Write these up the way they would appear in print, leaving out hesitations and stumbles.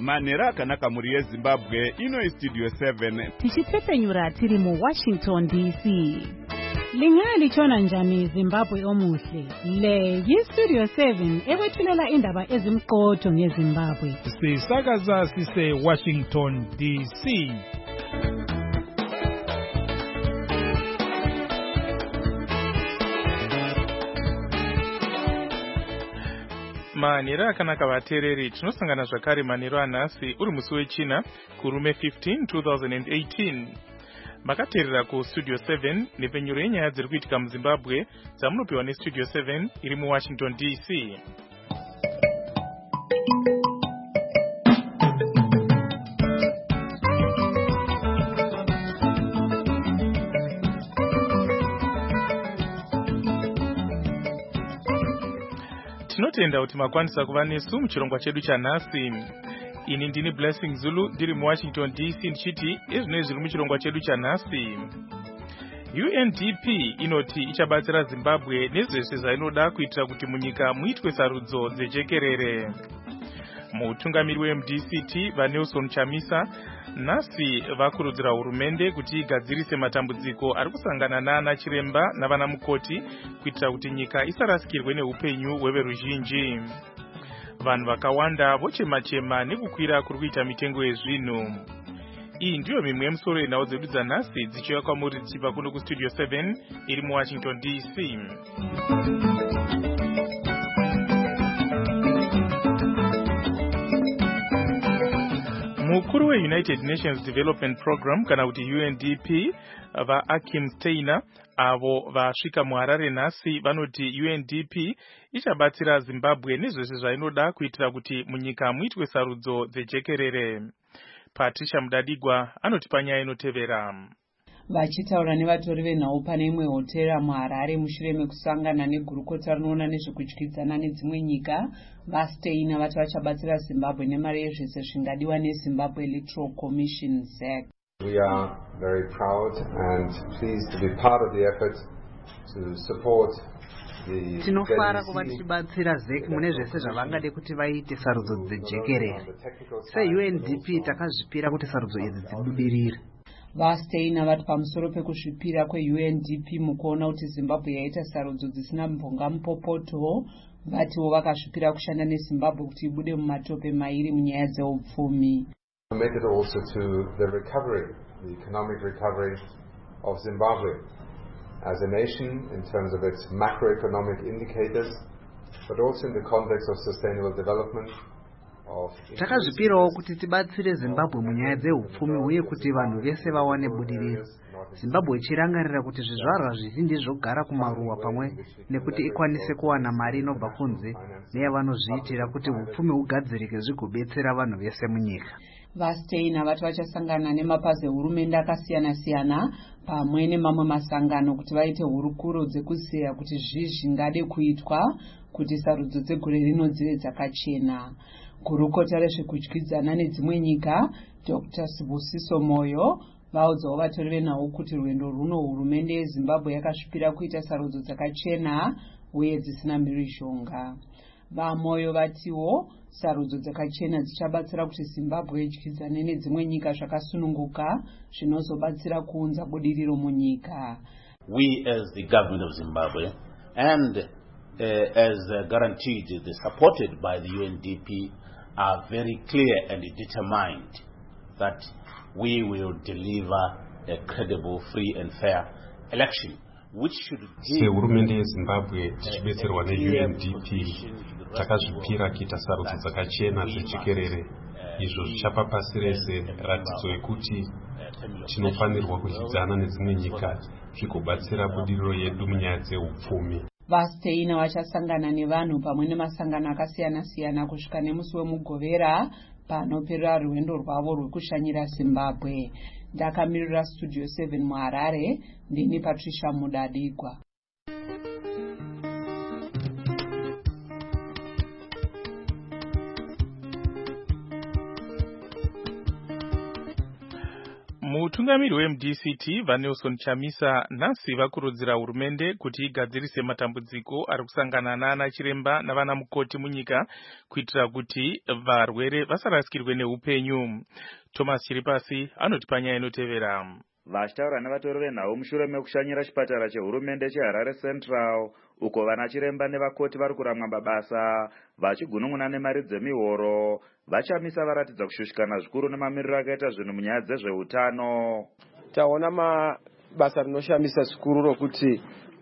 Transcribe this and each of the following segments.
Manera Kanaka muri Zimbabwe ino Studio 7 tichipfepenyura tiri mu Washington DC. Lingali chona njani Zimbabwe omuhle. Le Studio 7 ekwethulela indaba ezimqotho ngeZimbabwe. Sisakaza sise Washington DC. Manera akanaka vateereri, tinosangana zvakare manero anhasi uri musi wechina kurume 15 2018. Makateerera ku Studio 7 nepfenyuro yenyaya dziri kuitika muZimbabwe dzamunopiwa neStudio 7 iri muWashington DC. Tinotenda kuti makwanisa kuva nesu muchirongwa chedu chanhasi. Ini ndini Blessing Zulu ndiri muWashington DC ndichiti ezvinoi zviri muchirongwa chedu chanhasi. UNDP inoti ichabatsira Zimbabwe nezvese zvainoda kuitira kuti munyika muitwe sarudzo dzejekerere. Mutungamiri weMDCT vaNelson Chamisa nhasi vakurudzira hurumende kuti igadzirise matambudziko ari kusangana naana chiremba navana mukoti kuitira kuti nyika isarasikirwe neupenyu hweveruzhinji. Vanhu vakawanda vochema-chema nekukwira kuri kuita mitengo yezvinhu. Iyi ndiyo mimwe yemusoro yenhau dzedu dzanhasi dzichiuya kwamuri dzichibva kuno kuStudio 7 iri muWashington DC. Mukuru weUnited Nations Development Program kana kuti UNDP vaAkim Steiner avo vasvika muHarare nhasi vanoti UNDP ichabatsira Zimbabwe nezvese zvainoda kuitira kuti munyika muitwe sarudzo dzejekerere. Patricia Mudadigwa anoti panyaya inotevera. Vachitaura nevatori venhau pane imwe hotera muHarare mushure mekusangana negurukota rinoona nezvekudyidzana nedzimwe nyika, vaSteiner vati vachabatsira Zimbabwe nemari yezvese zvingadiwa neZimbabwe Electoral Commission ZEC. We are very proud and pleased to be part of the effort to support the tinofara kuva tichibatsira ZEC mune zvese zvavangade kuti vaite sarudzo dzejekerere. SeUNDP takazvipira kuti sarudzo idzi dzibudirire. VaSteiner vati pamusoro pekuzvipira kweUNDP mukuona kuti Zimbabwe yaita sarudzo dzisina mbonga mupopoto, vatiwo vakazvipira kushanda neZimbabwe kuti ibude mumatope mairi munyaya dzeupfumi. Committed also to the recovery, the economic recovery of Zimbabwe as a nation in terms of its macroeconomic indicators, but also in the context of sustainable development. Takazvipirawo kuti tibatsire Zimbabwe munyaya dzeupfumi uye kuti vanhu vese vawane budiriro. Zimbabwe ichirangarira kuti zvizvarwa zvizhinji zvogara kumaruwa pamwe nekuti ikwanise kuwana mari inobva kunze neyavanozviitira kuti upfumi hugadzirike zvigobetsera vanhu vese munyika. VaSteiner vati vachasangana nemapazi ehurumende akasiyana-siyana pamwe nemamwe masangano kuti vaite hurukuro dzekuziya kuti zvingade kuitwa kuti sarudzo dzegore rino dzive dzakachena. Gurukota rezvekudyidzana nedzimwe nyika Dr. Sibusiso Moyo vaudzawo vatori venhau kuti rwendo runo hurumende yeZimbabwe yakasvipira kuita sarudzo dzakachena uye dzisina mhirizhonga. VaMoyo vatiwo sarudzo dzakachena dzichabatsira kuti Zimbabwe idyidzane nedzimwe nyika zvakasununguka zvinozobatsira kuunza budiriro munyika. We as the government of Zimbabwe and as guaranteed supported by the UNDP are very clear and determined that we will deliver a credible, free and fair election which should give hurumende yeZimbabwe tichibetserwa neUNDP takazvipira kuita sarudzo dzakachena zvejekerere. Izvo zvichapa pasi rese ratidzo yekuti tinofanirwa kudyidzana nedzimwe nyika zvigobatsira budiriro yedu munyaya dzeupfumi. VaSteiner vachasangana nevanhu pamwe nemasangano akasiyana-siyana kusvika nemusi wemugovera panoperera rwendo rwavo rwekushanyira Zimbabwe. Ndakamirira Studio 7 muHarare, ndini Patricia Mudadigwa. Mutungamiri weMDCT vaNelson Chamisa nhasi vakurudzira hurumende kuti igadzirise matambudziko ari kusangana nana chiremba navana mukoti munyika kuitira kuti varwere vasarasikirwe neupenyu. Thomas Chiripasi anoti panyaya inotevera. Vachitaura nevatori venhau mushure mekushanyira chipatara chehurumende cheHarare Central uko vana chiremba nevakoti vari kuramwa mabasa vachigunun'una nemari dzemihoro. Vachamisa varatidza kushushikana zvikuru nemamiriro akaita zvinhu munyaya dzezveutano. Taona mabasa rinoshamisa zvikuru rokuti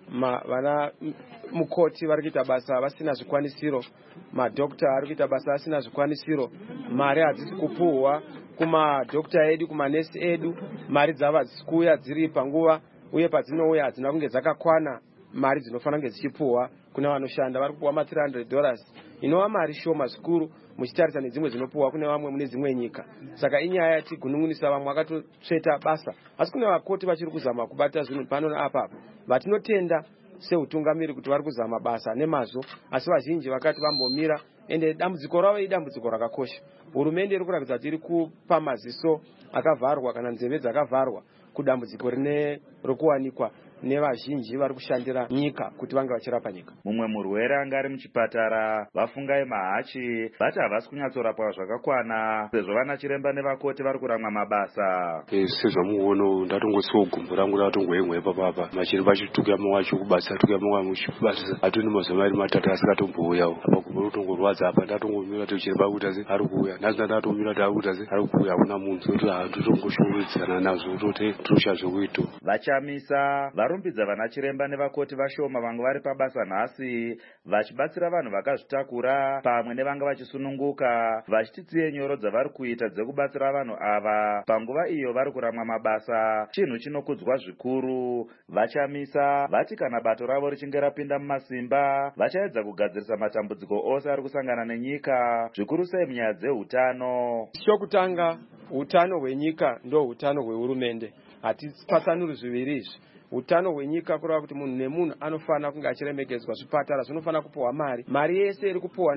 vana mukoti vari kuita basa vasina zvikwanisiro, madhokta ari kuita basa asina zvikwanisiro, mari hadzisi kupuhwa kumadhokta edu, kumanesi edu, mari dzava hadzisi kuuya dziri panguva, uye padzinouya hadzina kunge dzakakwana mari dzinofanira kunge dzichipuhwa kuna vanoshanda. Vari kupuhwa $300 inova mari shoma zvikuru muchitarisa nedzimwe dzinopuhwa kune vamwe mune dzimwe nyika. Saka inyaya yatigunun'unisa, vamwe vakatotsveta basa, asi kune vakoti vachiri kuzama kubata zvinhu pano neapapo. Vatinotenda seutungamiri kuti vari kuzama basa nemazvo, asi vazhinji vakati vambomira, ende dambudziko ravo idambudziko rakakosha. Hurumende iri kuratidza kuti iri kupa maziso akavharwa kana nzeve dzakavharwa kudambudziko rine rokuwanikwa nevazhinji vari kushandira nyika kuti vange vachirapa nyika. Mumwe murwere anga ari muchipatara vafungai mahachi vati havasi kunyatsorapwa zvakakwana sezvo vana chiremba nevakoti vari kuramwa mabasa. Sezvamuono ndatongosiwo gumbo rangu ratongoyemwe papapa, machiremba achitukyama wacho kubasa tukyama wa muchibasa atoni mazuva ari matatu asikatombouyavo. Apa gumbo rotongorwadza apa, ndatongomira kuti chiremba akuita se ari kuuya, nhasi ndatomira kuti akuita se ari kuuya, hakuna munhu kuti ndotongoshurudzana nazvo tote tosha zvokuita. Vachamisa varumbidza vana chiremba nevakoti vashoma vanga vari pabasa nhasi vachibatsira vanhu vakazvitakura pamwe nevanga vachisununguka, vachiti tsiye nyoro dzavari kuita dzekubatsira vanhu ava panguva iyo vari kuramwa mabasa chinhu chinokudzwa zvikuru. Vachamisa vati kana bato ravo richinge rapinda mumasimba vachaedza kugadzirisa matambudziko ose ari kusangana nenyika, zvikuru sei munyaya dzeutano. Chokutanga, utano hwenyika ndo utano hwehurumende. Hatipatsanuri zviviri izvi. Utano hwenyika kureva kuti munhu nemunhu anofanira kunge achiremekedzwa. Zvipatara zvinofanira kupuhwa mari yese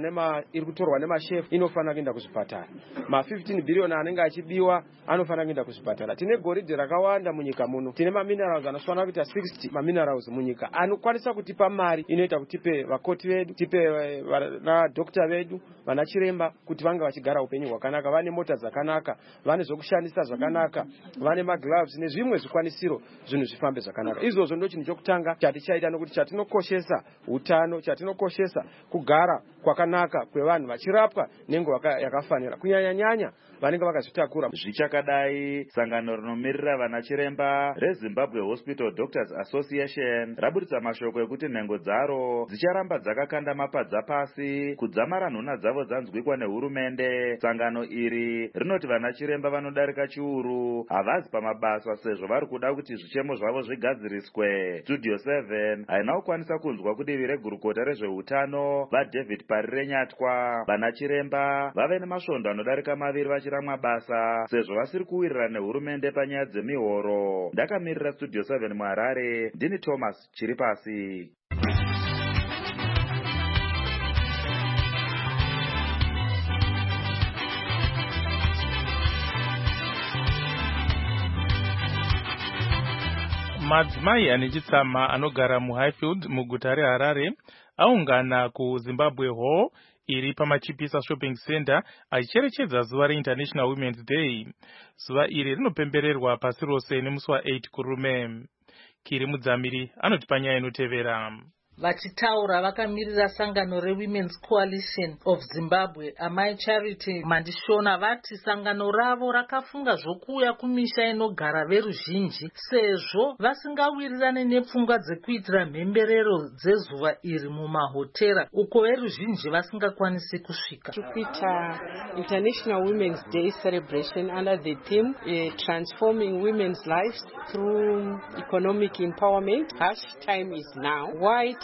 iri kutorwa nemashefu inofanira kuenda kuzvipatara. Ma15 billion anenge achibiwa anofanira kuenda kuzvipatara. Tine goridhe rakawanda munyika muno, tine maminerals anofanira kuita 60 maminerals munyika anokwanisa kutipa mari inoita kuti tipe vakoti vedu, tipe vanadhokta vedu, vana chiremba kuti vange vachigara upenyu hwakanaka, vane mota dzakanaka, vane zvokushandisa zvakanaka, vane magloves nezvimwe zvikwanisiro, zvinhu zvifambe zvakanaka. Izvozvo ndo chinhu chokutanga chatichaita, nokuti chatinokoshesa utano, chatinokoshesa kugara kwakanaka kwevanhu vachirapwa nenguva yakafanira, kunyanya vanenge vakazvitakura. Zvichakadai, sangano rinomirira vana chiremba reZimbabwe Hospital Doctors Association rabudisa mashoko ekuti nhengo dzaro dzicharamba dzakakanda mapadza pasi kudzamara nhuna dzavo dzanzwikwa nehurumende. Sangano iri rinoti vana chiremba vanodarika chiuru havazi pamabasa sezvo vari kuda kuti zvichemo zvavo zvigadziriswe. Studio 7 haina kukwanisa kunzwa kudivi regurukota rezveutano vaDavid Parire Nyatwa. Vana chiremba vave nemasvondo anodarika maviri vachiramwa basa sezvo vasiri kuwirirana nehurumende panyaya dzemihoro. Ndakamirira Studio 7 muHarare, ndini Thomas Chiripasi. Madzimai ane chitsama anogara muHighfield muguta reHarare aungana kuZimbabwe Hall iri pamachipisa shopping center achicherechedza zuva reInternational Women's Day. Zuva iri rinopembererwa pasi rose nemusi wa8 kurume. Kiri Mudzamiri anoti panyaya inotevera. Vachitaura vakamirira sangano reWomen's Coalition of Zimbabwe, Amai Charity Mandishona, vati sangano ravo rakafunga zvokuuya kumisha inogara veruzhinji sezvo vasingawirirane nepfungwa dzekuitira mhemberero dzezuva iri mumahotera uko veruzhinji vasingakwanisi kusvika. Kuita International Women's Day celebration under the theme Transforming Women's Lives Through Economic Empowerment. Time is now. Why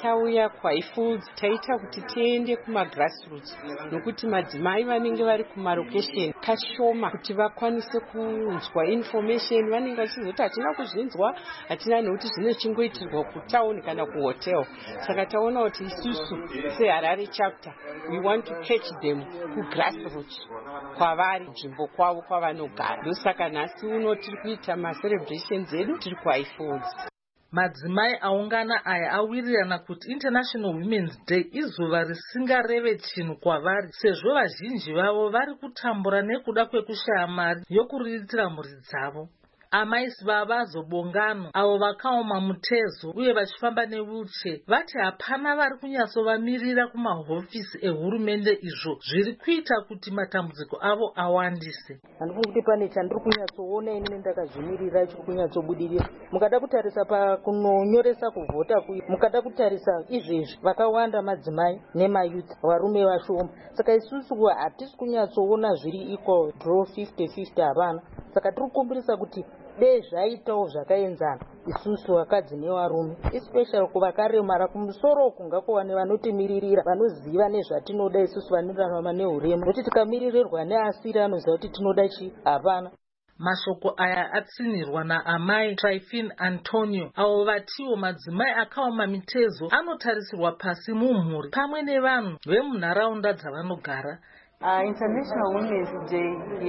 tauya kwaifoods taita kuti tiende kumagrassroots nokuti madzimai vanenge vari kumarokesheni kashoma kuti vakwanise kunzwa information. Vanenge vachizoti hatina kuzvinzwa, hatina nekuti zvinochingoitirwa kutauni kana kuhotel. Saka taona kuti isusu seHarare chapter we want to catch them kugrassroots kwavari nzvimbo kwavo kwavanogara. Ndosaka nhasi uno tiri kuita macelebrations edu tiri kwaifoods. Madzimai aungana aya awirirana kuti International Women's Day izuva risingareve chinhu kwavari sezvo vazhinji vavo vari kutambura nekuda kwekushaya mari yokuriritira mhuri dzavo. Amaisi vavazobongano avo vakaoma mutezo uye vachifamba newheelchair vati hapana vari kunyatsovamirira kumahofisi ehurumende izvo zviri kuita kuti matambudziko avo awandise. Handifuni kuti pane chandiri kunyatsoona inini ndakazvimirira chiri kunyatsobudirira. Mukada kutarisa pakunonyoresa kuvhota mukada kutarisa izvezvi vakawanda madzimai nemayouth varume vashoma. Saka isusu hatisi kunyatsoona zviri equal draw 50-50 hapana. Saka tiri kukumbirisa kuti dei zvaitawo zvakaenzana isusu vakadzi nevarume, especially kuvakaremara kumusoro kungakuva nevanotimiririra vanoziva nezvatinoda isusu vanorarama neurema. Nokuti tikamiririrwa neasiri anoziva kuti tinoda chi hapana. Mashoko aya atsinirwa naamai Tryphon Antonio avo vatiwo madzimai akaoma mitezo anotarisirwa pasi mumhuri pamwe nevanhu vemunharaunda dzavanogara. International Women's Day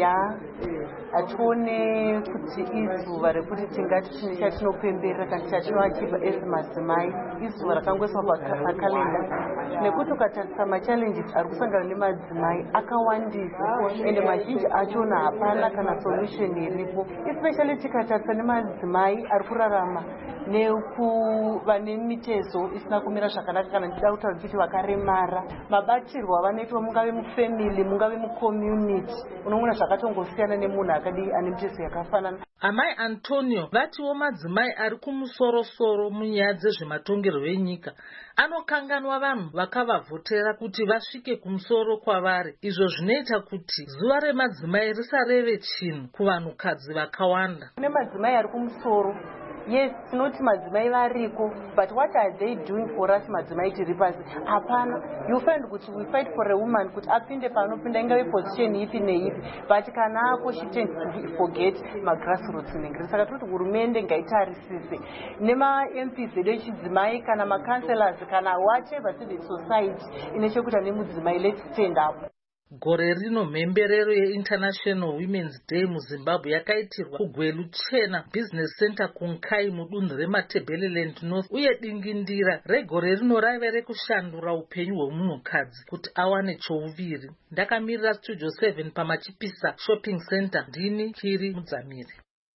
atione kuti izuva rekuti tingati chine chatinopemberera kana chatinoachiva ezimadzimai, izuva rakangoiswa pakalenda nekuti ukatarisa machallenges ari kusangana nemadzimai akawandisa ende mazhinji achona hapana kana solution iripo, especially tikatarisa nemadzimai ari kurarama nekuva nemitezo isina kumira zvakanaka kana tichida kutaura kuti vakaremara. Mabatirwo avanoitwa mungave mufamily mungave mucommunity unoona zvakatongosiyana nemunhu akadii ane mitezo yakafanana. Amai Antonio vatiwo madzimai ari kumusorosoro munyaya dzezvematongerwo enyika anokanganwa vanhu vakavavhotera kuti vasvike kumusoro kwavari, izvo zvinoita kuti zuva remadzimai risareve chinhu kuvanhukadzi vakawanda. Kune madzimai ari kumusoro, yes, tinoti madzimai variko, but what are they doing for us madzimai tiri pasi? Hapana. You find kuti we fight for a woman kuti apinde panopinda ingave position ipi neipi, but kana ako she tends to forget magrassroots nengiri. Saka kuti hurumende ngaitarisise nema MPs edu echidzimai kana macounselors kana whatever civil society ine chekuita nemudzimai, let's stand up. Gore rino mhemberero yeInternational Women's Day muZimbabwe yakaitirwa kuGwelu Chena Business Center kuNkai mudunhu reMatabeleland North, uye dingindira regore rino raive rekushandura upenyu hwemunhukadzi kuti awane chouviri. Ndakamirira Studio 7 paMachipisa Shopping Center, ndini Kiri Mudzamiri.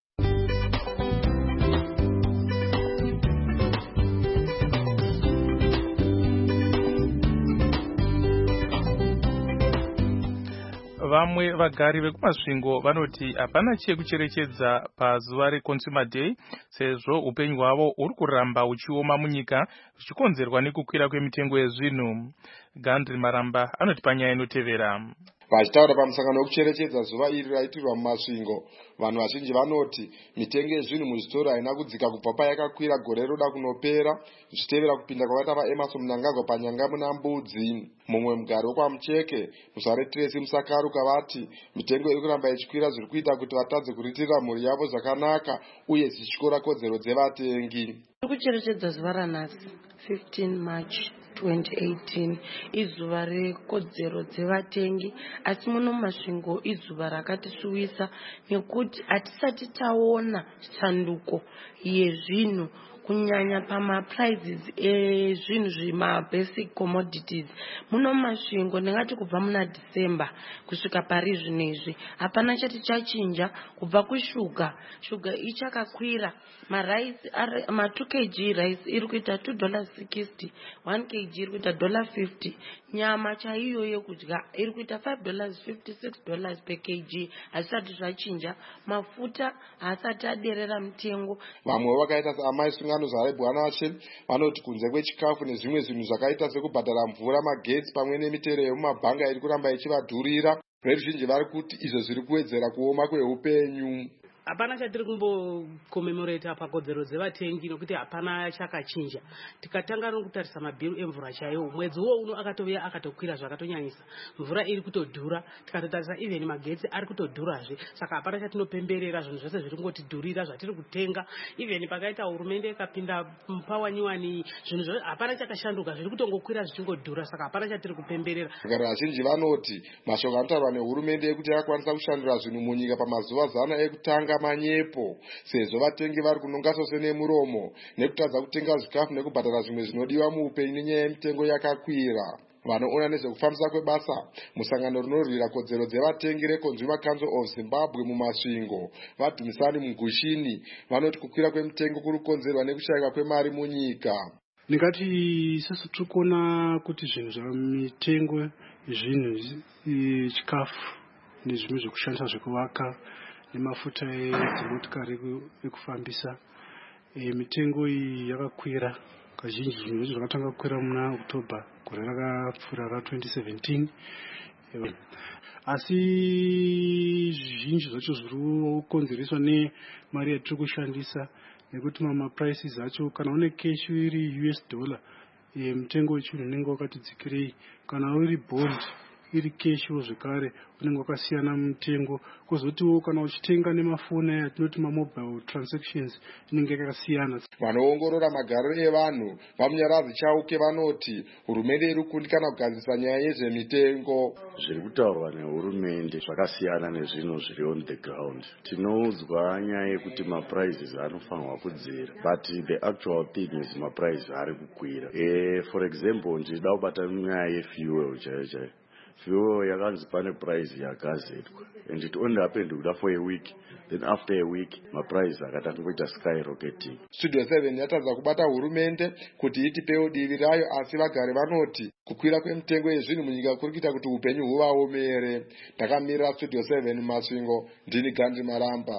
Vamwe vagari vekumasvingo vanoti hapana chekucherechedza pazuva reConsumer Day sezvo upenyu hwavo uri kuramba uchioma munyika zvichikonzerwa nekukwira kwemitengo yezvinhu. Gandri Maramba anoti panyaya inotevera. Vachitaura pamusangano wekucherechedza zuva iri raitirwa mumasvingo, vanhu vazhinji vanoti mitengo yezvinhu muzvitoro haina kudzika kubva payakakwira gore roda kunopera, zvichitevera kupinda kwakaita vaEmerson Mnangagwa panyanga muna mbudzi. Mumwe mugari wekwaMucheke, Muzare Tracy Musakaruka vati mitengo iri kuramba ichikwira zviri kuita kuti vatadze kuriritira mhuri yavo zvakanaka uye zvichikora kodzero dzevatengi. Tiri kucherechedza zuva ranhasi 15 March 2018 izuva rekodzero dzevatengi, asi muno mumasvingo izuva rakatisuwisa nekuti hatisati taona tshanduko yezvinhu kunyanya pamaprizes ezvinhu zvimabasic commodities. Muno mumasvingo ndingati kubva muna December kusvika pari zvinezvi hapana chati chachinja. Kubva kushuga, shuga ichakakwira, maraisi ma 2 kg rice iri kuita $2.60, 1 kg iri kuita $50, nyama chaiyo yekudya iri kuita $5.50, $6 per kg. Hasati zvachinja, mafuta hasati aderera mitengo. Vamwe vakaita saamai Sungano Zarebwana Vache vanoti kunze kwechikafu nezvimwe zvinhu zvakaita sekubhadhara mvura, magetsi pamwe nemitero yemumabhanga iri kuramba ichivadhurira, veruzhinji vari kuti izvo zviri kuwedzera kuoma kweupenyu. hapana chatiri kumbocommemorata pakodzero dzevatengi nokuti hapana chakachinja. Tikatanga nokutarisa mabhiru emvura chaiwo, mwedzi uno akatovira akatokwira zvakatonyanyisa, mvura iri kutodhura, tikatotarisa even magetsi ari kutodhurazve. Saka hapana chatinopemberera, zvinhu zvose zviri kungotidhurira zvatiri kutenga. Even pakaita hurumende ikapinda pawaniwani, zvinhu zvose hapana chakashanduka, zviri kutongokwira zvichingodhura. Saka hapana chatiri kupemberera. Vazhinji vanoti mashoko anotaurwa nehurumende ekuti yakwanisa kushandura zvinhu munyika pamazuva zana ekutanga manyepo, sezvo vatengi vari kunonga sose nemuromo nekutadza kutenga zvikafu nekubhadhara zvimwe zvinodiwa muupenyu nenyaya yemitengo yakakwira. Vanoona nezvekufambisa kwebasa musangano rinorwira kodzero dzevatengi reConsumer Council of Zimbabwe mumasvingo vadhumisani mugushini vanoti kukwira kwemitengo kuri kukonzerwa nekushayika kwemari munyika. Ndingati sesu tikuona kuti zvinhu zvamitengo zvinhu chikafu nezvimwe zvekushandisa zvekuvaka nemafuta edzimotikari ekufambisa, mitengo iyi yakakwira kazhinji. Zvinhu izvi zvakatanga kukwira muna October gore rakapfuura ra2017, asi zvizhinji zvacho zviri kukonzereswa nemari yatiri kushandisa, nekuti prices acho kana une cash iri $, mitengo wechinhu unenge wakati dzikirei. Kana uri bond iri cash zvekare unenge wakasiyana mutengo. Kwozotiwo kana uchitenga nemafoni yatinoti mobile transactions inenge yakasiyana. Vanoongorora magariro evanhu vamunyaradzi chauke vanoti hurumende iri kukundikana kugadzirisa nyaya yezvemitengo. Zviri kutaurwa nehurumende zvakasiyana nezvinhu zviri on the ground. Tinoudzwa nyaya yekuti maprices anofanirwa kudzira, but the actual thing is maprices ari kukwira. For example, ndida kubata nyaya yefuel chaiyo. Fuel yakanzi pane price yakazetwa, and it only happened for a week. Then after a week, my price akatanga kuita skyrocketing. Studio 7 yatadza kubata hurumende kuti itipewo divi rayo, asi vagari vanoti kukwira kwemitengo yezvinhu munyika kuri kuita kuti upenyu huvaomere. Ndakamirira Studio 7 masvingo, ndini Gandhi Maramba.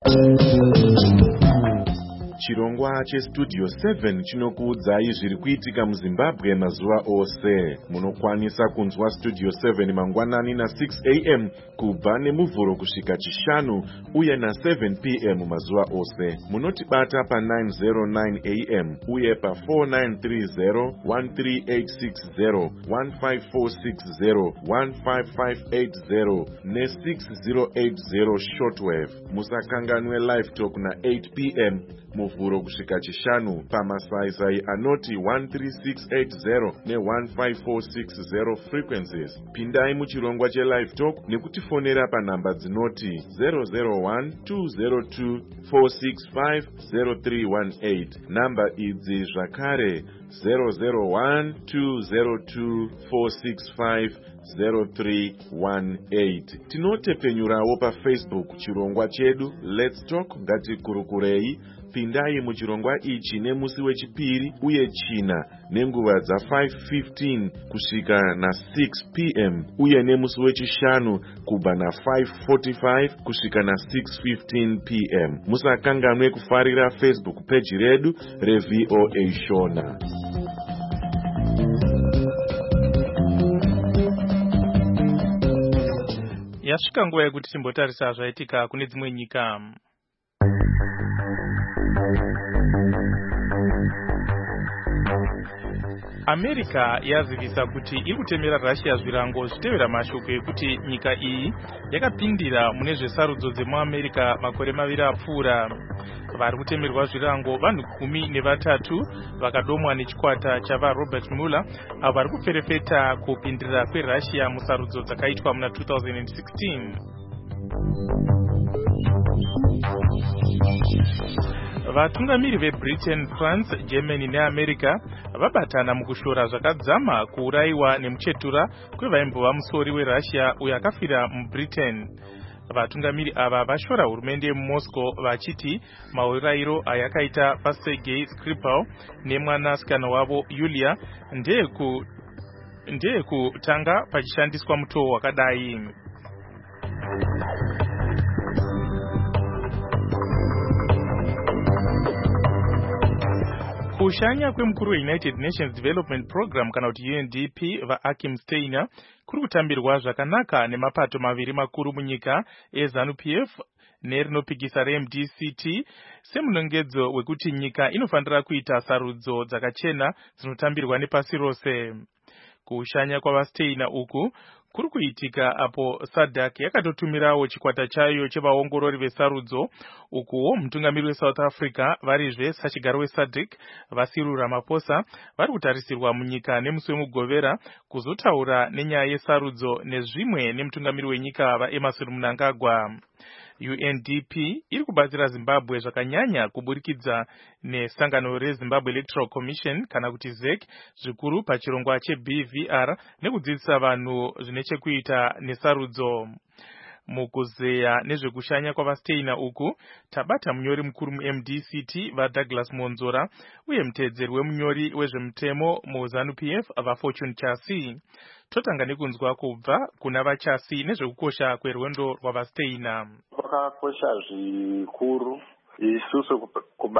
Chirongwa cheStudio 7 chinokuudzai zviri kuitika muZimbabwe mazuva ose. Munokwanisa kunzwa Studio 7 mangwanani na6 am kubva nemuvhuro kusvika chishanu uye na7 pm mazuva ose. Munotibata pa909 am uye pa4930, 13860, 15460, 15580 ne6080 shortwave. Musakanganwe live talk na8 pm muvhuro kusvika chishanu pamasaisai anoti 13680 ne15460 frequencies. Pindai muchirongwa chelive talk nekutifonera panhamba dzinoti 001-202-465-0318. Namba idzi zvakare 001-202-465-0318. Tinotepenyurawo paFacebook chirongwa chedu Let's Talk ngatikurukurei. Pindai muchirongwa ichi nemusi wechipiri uye china nenguva dza5:15 kusvika na6 pm uye nemusi wechishanu kubva na5:45 kusvika na6:15 pm. Musakanganwe kufarira Facebook page redu reVOA Shona. Yasvika nguva yekuti timbotarisa zvaitika kune dzimwe nyika. America yazivisa kuti iri kutemera Russia zvirango zvitevera mashoko ekuti nyika iyi yakapindira mune zvesarudzo dzemuAmerica makore maviri apfuura. Vari kutemerwa zvirango vanhu 13 vakadomwa nechikwata chavaRobert Mueller avo vari kuferefeta kupindirira kweRussia musarudzo dzakaitwa muna 2016. Vatungamiri veBritain, France, Germany neAmerica vabatana mukushora zvakadzama kuurayiwa nemuchetura kwevaimbova musori weRussia uyo akafira muBritain. Vatungamiri ava vashora hurumende yemuMoscow vachiti maurayiro ayakaita paSergei Skripal nemwanasikana wavo Yulia ndeyekutanga pachishandiswa mutoo wakadai. Kushanya kwemukuru weUnited Nations Development Program kana kuti UNDP vaAkim Steiner kuri kutambirwa zvakanaka nemapato maviri makuru munyika eZANU-PF nerinopikisa reMDCT semunongedzo wekuti nyika inofanira kuita sarudzo dzakachena dzinotambirwa nepasi rose. Kushanya kwavasteina uku kuri kuitika apo SADC yakatotumirawo chikwata chayo chevaongorori vesarudzo, ukuwo mutungamiri weSouth Africa varizve sachigaro weSADC Cyril Ramaphosa vari kutarisirwa munyika nemusi wemugovera kuzotaura nenyaya yesarudzo nezvimwe nemutungamiri wenyika vaEmmerson Mnangagwa. UNDP iri kubatsira Zimbabwe zvakanyanya kuburikidza nesangano reZimbabwe Electoral Commission kana kuti ZEC zvikuru pachirongwa cheBVR nekudzidzisa vanhu zvine chekuita nesarudzo. Mukuzeya nezvekushanya kwavasteina uku tabata munyori mukuru muMDCT vaDouglas Monzora uye mutedzeri wemunyori wezvemutemo muZANU-PF vaFortune Chasi. Totanga nekunzwa kubva kuna vaChasi nezvekukosha kwerwendo rwavasteina. Kwakakosha zvikuru isusu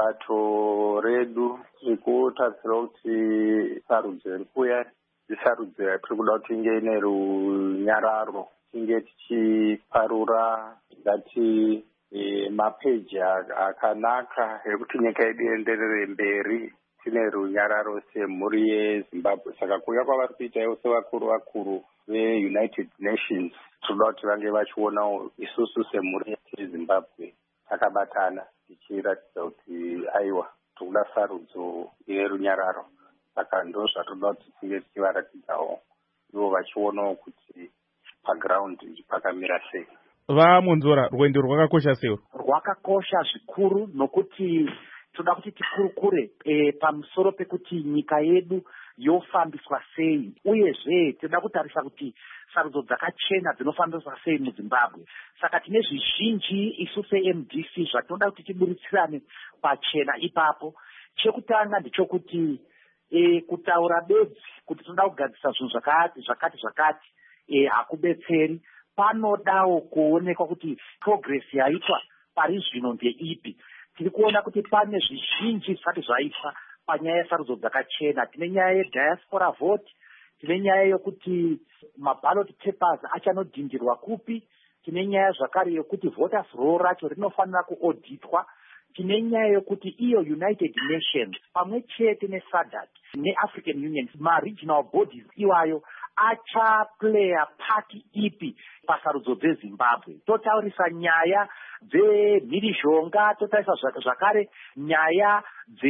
kubato redu zvikutarisira kuti sarudzo iri kuuya isarudzo yatiri kuda kuti inge ine runyararo, tinge tichiparura ngati mapeji akanaka ekuti nyika yedu ienderere mberi tine runyararo semhuri yeZimbabwe. Saka kuuya kwavari kuita ivo sevakuru veUnited Nations tinoda kuti vange vachionawo isusu semhuri yeZimbabwe takabatana tichiratidza kuti aiwa tinoda sarudzo yerunyararo. Saka ndo zvatoda kuti tinge tichivaratidzawo ivo vachionawo kuti paground pakamira sei. VaMonzora, rwendo rwakakosha sei? Rwakakosha zvikuru nokuti toda kuti tikurukure pamusoro pekuti nyika yedu yofambiswa sei, uyezve toda kutarisa kuti sarudzo dzakachena dzinofambiswa sei muZimbabwe. Saka tine zvizhinji isu seMDC zvatinoda kuti tiburitsirane pachena ipapo. Chekutanga ndichokuti kutaura bedzi kuti toda kugadzisa zvinhu zvakati hakubetseri. Panodawo kuonekwa kuti progress yaitwa pari zvino ndeipi. Tiri kuona kuti pane zvizhinji zvisati zvaitwa panyaya yesarudzo dzakachena. Tine nyaya yediaspora vote, tine nyaya yokuti maballot papers achanodhindirwa kupi, tine nyaya zvakare yokuti voters roll racho rinofanira kuauditwa, tine nyaya yokuti iyo United Nations pamwe chete neSADC neAfrican Union ma-regional bodies iwayo achaplaya pati ipi pasarudzo dzeZimbabwe. Totaurisa nyaya dzemhirizhonga, totarisa zvakare nyaya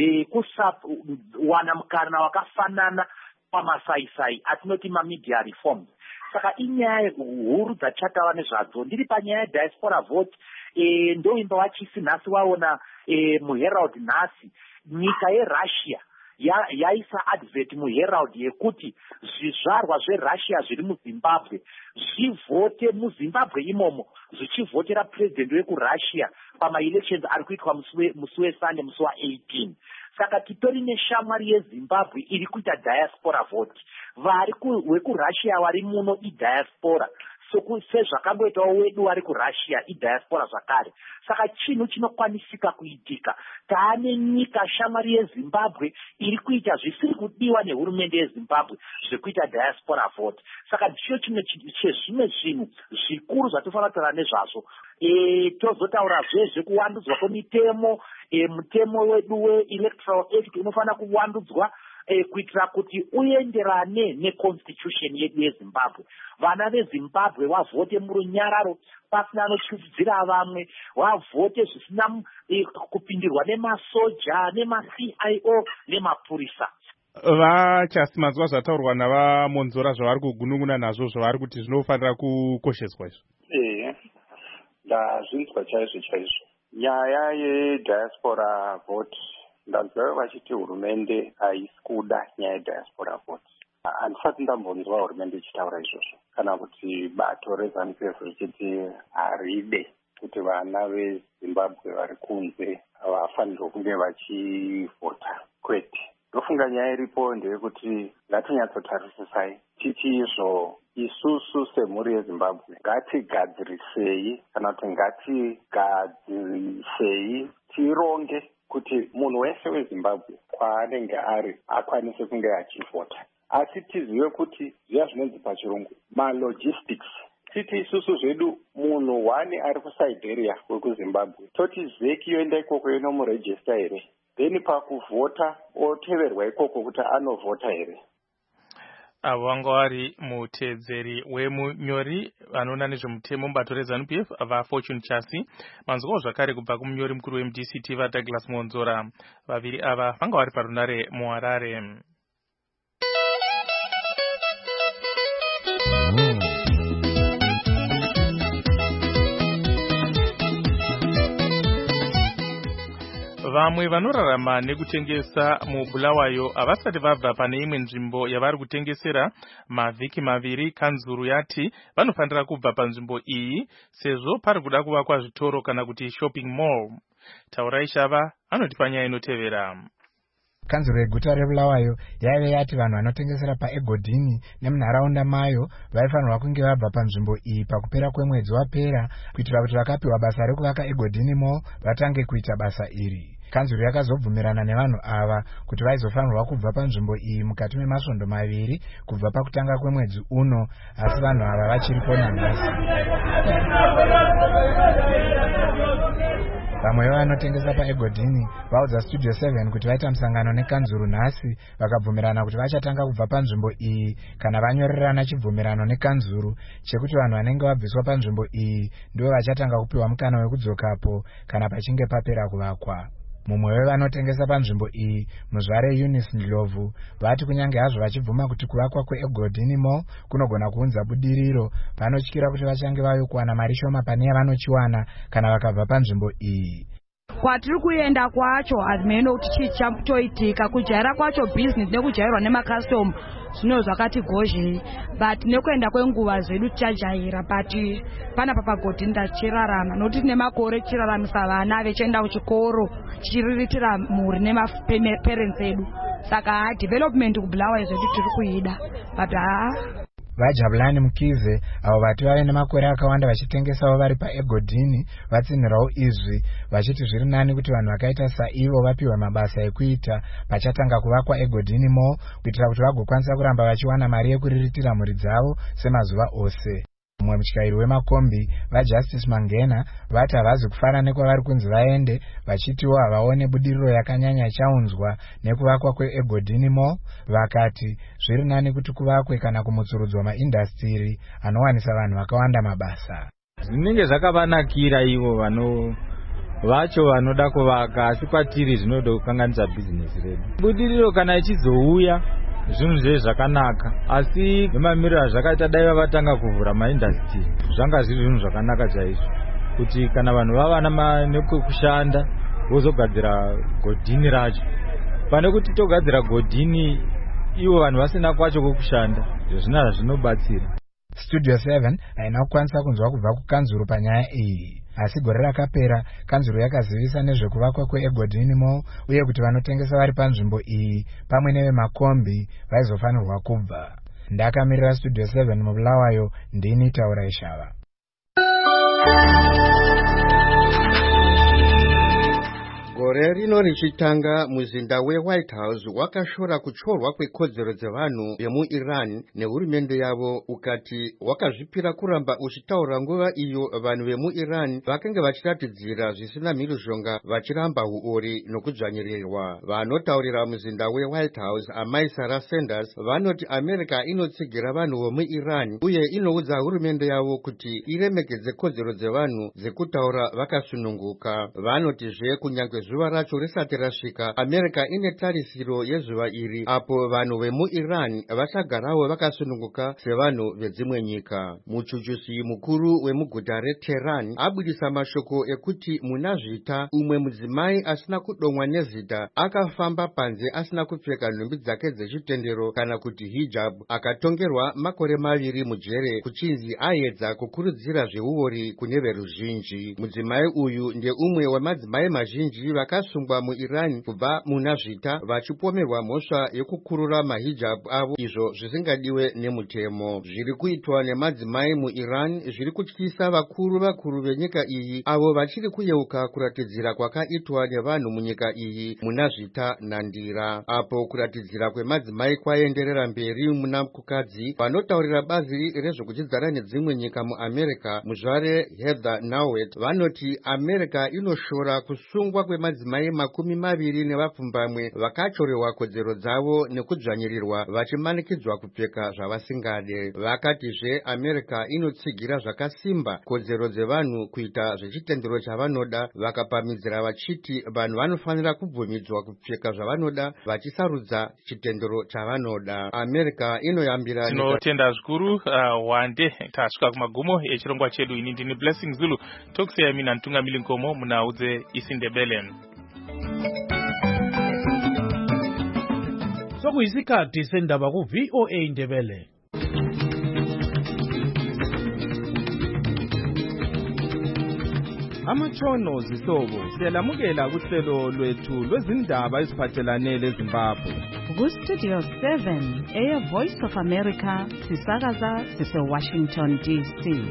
dzekusawana mukana wakafanana pamasaisai atinoti mamedia reforms. Saka inyaya huru dzatataura nezvadzo. Ndiri panyaya yediaspora vote, ndoimba wachisi nhasi waona muHerald nhasi nyika yeRussia yaisa advert muHerald yekuti zvizvarwa zveRussia zviri muZimbabwe zvivote muZimbabwe imomo zvichivhotera president wekuRussia pamaelections ari kuitwa musi weSunday musi wa18. Saka titori neshamwari yeZimbabwe iri kuita diaspora vote. Vari wekuRussia vari muno idiaspora. Sezvakangoitawo wedu vari kuRussia idiaspora zvakare. Saka chinhu chinokwanisika kuitika. Taane nyika shamwari yeZimbabwe iri kuita zvisiri kudiwa nehurumende yeZimbabwe zvekuita diaspora vote. Saka ndicho chimwe chezvimwe zvinhu zvikuru zvatofanira kutaura nezvazvo. Tozotaura zvekuwandudzwa kwemitemo, mutemo wedu weElectoral Act unofanira kuwandudzwa kuitira kuti uenderane neconstitution yedu yeZimbabwe. Vana veZimbabwe vavhote murunyararo pasina anotyisidzira vamwe, vavhote zvisina kupindirwa nemasoja nemaCIO nemapurisa. VaChasi mazuva zvataurwa navaMonzora zvavari kugunun'una nazvo zvavari kuti zvinofanira kukosheswa izvo. Ndazvinzwa chaizvo. Nyaya yediaspora vote ndanzwa vachiti hurumende haisi kuda nyaya yediaspora vote. Handisati ndambonzwa hurumende ichitaura izvozvo kana kuti bato reZANU-PF richiti haride kuti vana veZimbabwe vari kunze vafanirwa kunge vachivhota. Kwete, ndofunga nyaya iripo ndeyekuti ngatinyatsotarisisai tichizvo isusu semhuri yeZimbabwe ngatigadzirisei kana kuti ngatigadzirisei tironge kuti munhu wese weZimbabwe kwaanenge ari akwanise kunge achivhota. Asi tizive kuti zviya zvinonzi pachirungu malogistics titi isusu zvedu munhu wani ari kusiberia wekuzimbabwe toti zeki yoenda ikoko yonomurejista here then pakuvhota oteverwa ikoko kuti anovhota here. avo vanga vari mutedzeri wemunyori vanoona nezvemutemo mubato reZANU-PF vaFortune Chasi, manzwawo zvakare kubva kumunyori mukuru weMDCT vaDouglas Monzora. Vaviri ava vanga vari parunare muHarare. Vamwe vanorarama nekutengesa muBulawayo havasati vabva pane imwe nzvimbo yavari kutengesera mavhiki maviri. Kanzuru yati vanofanira kubva panzvimbo iyi sezvo pari kuda kuvakwa zvitoro kana kuti shopping mall. Taurai Shava anoti panyaya inotevera. Kanzuru yeguta reBulawayo yaive yati vanhu vanotengesera paEgodhini nemunharaunda mayo vaifanirwa kunge vabva panzvimbo iyi pakupera kwemwedzi wapera kuitira kuti vakapiwa basa rekuvaka Egodhini Mall vatange kuita basa iri. Kanzuru yakazobvumirana nevanhu ava kuti vaizofanirwa kubva panzvimbo iyi mukati memasvondo maviri kubva pakutanga kwemwedzi uno, asi vanhu ava vachiripo nanhasi. Vamwe vanotengesa paEgodhini vaudza Studio 7 kuti vaita musangano nekanzuru nhasi vakabvumirana kuti vachatanga kubva panzvimbo iyi kana vanyorerana chibvumirano nekanzuru chekuti vanhu vanenge vabviswa panzvimbo iyi ndivo vachatanga kupiwa mukana wekudzokapo kana pachinge papera kuvakwa. Mumwe wevanotengesa panzvimbo iyi, muzvare Eunice Ndlovu, vati kunyange hazvo vachibvuma kuti kuvakwa kweEgodhini Mall kunogona kuunza budiriro, vanotyira kuti vachange vayokuwana mari shoma pane yavanochiwana kana vakabva panzvimbo iyi. Kwatiri kuenda kwacho hazimeno kuti chii chambotoitika, kujaira kwacho business nekujairwa nemakastoma zvino zvakati gozhei, but nekuenda kwenguva zvedu tichajaira, but panapa paGodhini tachirarama nokuti nemakore tichiraramisa vana vechienda kuchikoro tichiriritira mhuri nemaparents edu, saka development kuBulawayo zvedu tiri kuida, but Vajabulani Mukize avo vati vave nemakore akawanda vachitengesawo vari paEgodhini vatsinhirawo izvi vachiti zviri nani kuti vanhu vakaita saivo vapiwa mabasa ekuita pachatanga kuvakwa Egodhini Mall kuitira kuti vagokwanisa kuramba vachiwana mari yekuriritira mhuri dzavo semazuva ose. Mumwe mutyairi wemakombi vaJustice Mangena vati havazi kufara nekwavari kunzi vaende, vachitiwo havaone budiriro yakanyanya chaunzwa nekuvakwa kweEgodhini Mall. Vakati zviri nani kuti kuvakwe kana kumutsurudzwa maindastiri anowanisa vanhu vakawanda mabasa. Zvinenge zvakavanakira ivo vacho vanoda kuvaka, asi kwatiri zvinoda kukanganisa bhizinesi redu. Budiriro kana ichizouya zvinhu zvakanaka, asi nemamiriro azvakaita dai vatanga kuvhura maindastiri zvanga zviri zvinhu zvakanaka chaizvo, kuti kana vanhu vava nekwekushanda vozogadzira Godhini racho, pane kuti togadzira Godhini ivo vanhu vasina kwacho kwekushanda, zvozvina zvinobatsira. Studio 7 haina kukwanisa kunzwa kubva kukanzuru panyaya iyi, asi gore rakapera kanzuru yakazivisa nezvekuvakwa kweEgodhini Mall uye kuti vanotengesa vari panzvimbo iyi pamwe nevemakombi vaizofanirwa kubva. Ndakamirira Studio 7 muBulawayo, ndini Taurai Shava. Gore rino richitanga, muzinda weWhite House wakashora kuchorwa kwekodzero dzevanhu vemuIran nehurumende yavo, ukati wakazvipira kuramba uchitaura nguva iyo vanhu vemuIran vakanga vachiratidzira zvisina mhirizhonga vachiramba huori nokudzvanyirirwa. Vanotaurira muzinda weWhite House, amai Sarah Sanders, vanoti America inotsigira vanhu vemuIran uye inoudza hurumende yavo kuti iremekedze kodzero dzevanhu dzekutaura vakasununguka. Vanotizve kunyange zuva racho risati rasvika, America ine tarisiro yezuva iri apo vanhu vemuIran vachagarawo vakasununguka sevanhu vedzimwe nyika. Muchuchusi mukuru wemuguta reTehran abudisa mashoko ekuti muna zvita umwe mudzimai asina kudomwa nezita akafamba panze asina kupfeka nhumbi dzake dzechitendero kana kuti hijab, akatongerwa makore 2 mujere kuchinzi aedza kukurudzira zveuori kune veruzhinji. Mudzimai uyu ndeumwe wemadzimai mazhinji vakasungwa muIran kubva muna zvita vachipomerwa mhosva yekukurura mahijabu avo, izvo zvisingadiwe nemutemo. Zviri kuitwa nemadzimai muIran zviri kutyisa vakuru venyika iyi, avo vachiri kuyeuka kuratidzira kwakaitwa nevanhu munyika iyi muna zvita nandira. Apo kuratidzira kwemadzimai kwaenderera mberi muna kukadzi, vanotaurira bazi rezvekuchidzana nedzimwe nyika muAmerica, muzvare Heather Nauert, vanoti America inoshora kusungwa kwemadzimai 20 nevapfumbamwe vakachorewa kodzero dzavo nekudzvanyirirwa vachimanikidzwa kupfeka zvavasingade. Vakatizve America inotsigira zvakasimba kodzero dzevanhu kuita zvechitendero chavanoda, vakapamidzira vachiti vanhu vanofanira kubvumidzwa kupfeka zvavanoda vachisarudza chitendero chavanoda. America inoyambira. Tinotenda zvikuru wande tasvika kumagumo echirongwa chedu. Ini ndini Blessing Zulu, tokuseya mina Ntungamili Nkomo munaudze isiNdebele. Sokuyisikhathi sendaba ku VOA Ndebele. Amatshono zihlobo siyalamukela kuhlelo lwethu lwezindaba eziphathelane leZimbabwe. Ku-Studio 7 Air Voice of America sisakaza sise-Washington DC.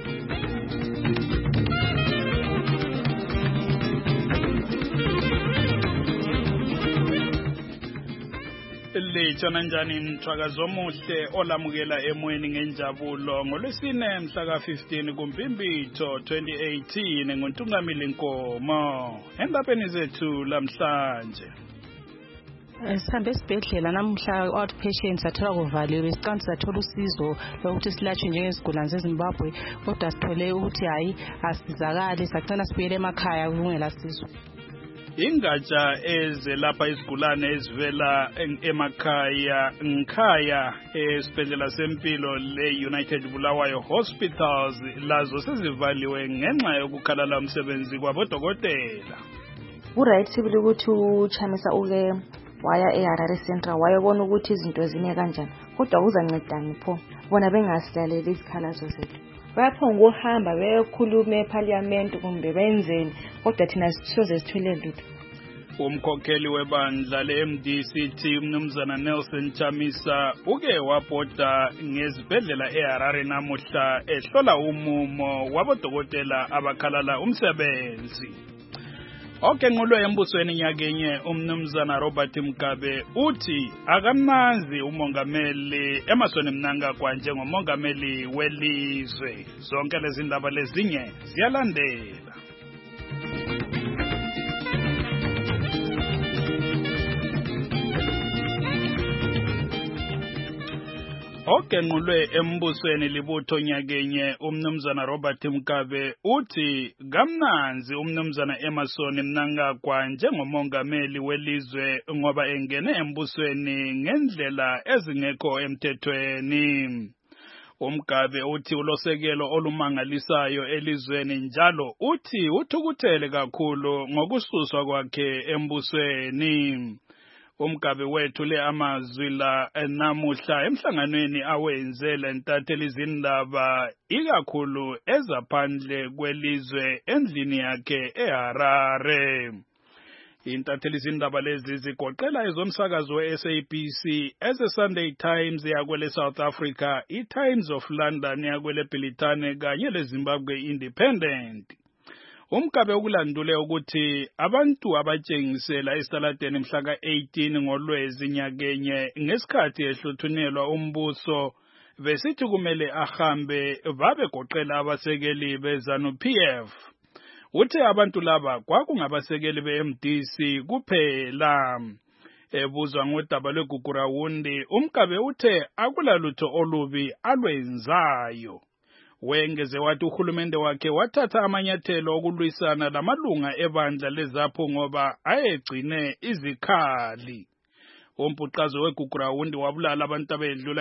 Litshona njani mthwakazi omuhle olamukela emoyeni ngenjabulo ngolwesine mhla ka-15 kuMbimbitho 2018 nguNtungamili Nkomo. Endabeni zethu lamhlanje. Sihambe esibhedlela namhla outpatients athola kuvaliwe, siqanti sathola usizo lokuthi silatshwe njengesigulane zeZimbabwe, kodwa sithole ukuthi hayi asizakali, sacela sibuyele emakhaya kungela sizo. Ingatsha ezelapha izigulane ezivela emakhaya ngikhaya esibhedlela sempilo le-United Bulawayo Hospitals lazo sezivaliwe ngenxa yokukhalala umsebenzi kwabodokotela. Uright sibili ukuthi uchamisa uke waya eHarare Central wayebona ukuthi izinto zime kanjani, kodwa uzancedani pho bona bengasilaleli izikhalazo zethu. Bayaphonga ukuhamba bekhuluma eParliament kumbe benzeni, kodwa thina sisoze sithule lutho. Umkhokheli webandla le-MDCT umnumzana Nelson Chamisa uke wabhoda ngezibhedlela eHarare namuhla ehlola umumo wabodokotela abakhalala umsebenzi. Okenqulwe embusweni nyakenye umnumzana Robert Mugabe uthi akamnazi umongameli Emmerson Mnangagwa njengomongameli welizwe. Zonke lezi ndaba lezinye ziyalandela. Okenqulwe embusweni libutho nyakenye umnumzana Robert Mugabe uthi kamnanzi umnumzana Emmerson Mnangagwa njengomongameli welizwe ngoba engene embusweni ngendlela ezingekho emthethweni. Umgabe uthi ulosekelo olumangalisayo elizweni njalo uthi uthukuthele kakhulu ngokususwa kwakhe embusweni. Umgabe wethu le amazwi la namuhla emhlanganweni awenzele ntatheli izindaba ikakhulu ezaphandle kwelizwe endlini yakhe eHarare. Intatheli izindaba lezi zigoqela ezomsakazo we-SABC, eze-Sunday Times yakwele South Africa, i-Times of London yakwele Britane kanye le-Zimbabwe Independent. Umgabe ukulandule ukuthi abantu abatshengisela esitaladeni mhla ka-18 ngoLwezi nyakenye ngesikhathi ehluthunyelwa umbuso besithi kumele ahambe babegoqela abasekeli beZANU-PF. Uthe abantu laba kwakungabasekeli be-MDC kuphela. Ebuzwa ngodaba lweGugurawundi, Umgabe uthe akulalutho olubi alwenzayo. Wengeze wathi uhulumende wakhe wathatha amanyathelo okulwisana lamalunga ebandla leZAPU ngoba ayegcine izikhali. Umbhuqazo weGugurawundi wabulala abantu abedlula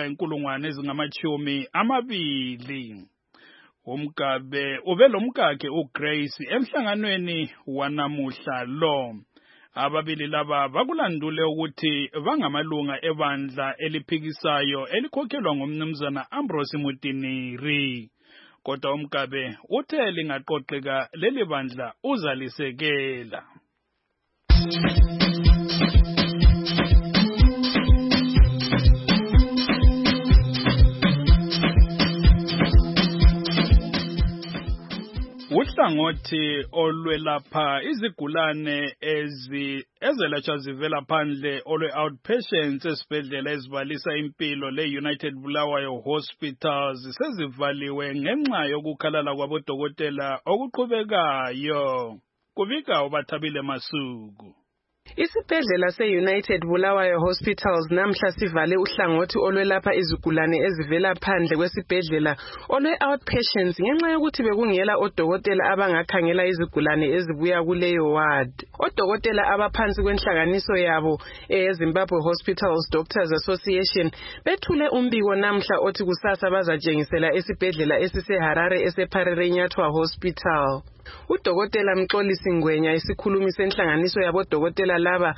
200. Umgabe ubelomkakhe uGrace emhlanganweni wanamuhla lo. Ababili laba bakulandule ukuthi bangamalunga ebandla eliphikisayo elikhokhelwa ngumnumzana Ambrose Mutiniri. Kodwa Umgabe uthe lingaqoqeka leli bandla uzalisekela. Uhlangothi olwelapha izigulane ezelatshwa zivela phandle olwe-outpatients esibhedlela ezibalisa impilo le-United Bulawayo Hospitals sezivaliwe ngenxa yokukhalala kwabodokotela okuqhubekayo. Kubika uBathabile Masuku. Isibhedlela se-United Bulawayo Hospitals namhla sivale uhlangothi olwelapha izigulane ezivela phandle kwesibhedlela olwe-outpatients ngenxa yokuthi bekungela odokotela abangakhangela izigulane ezibuya kuleyo ward. Odokotela abaphansi kwenhlanganiso yabo eZimbabwe Hospitals Doctors Association bethule umbiko namhla othi kusasa bazatshengisela esibhedlela esiseHarare esePharerenyathwa Hospital. Udokotela Mxolisi Ngwenya isikhulumi senhlanganiso yabodokotela laba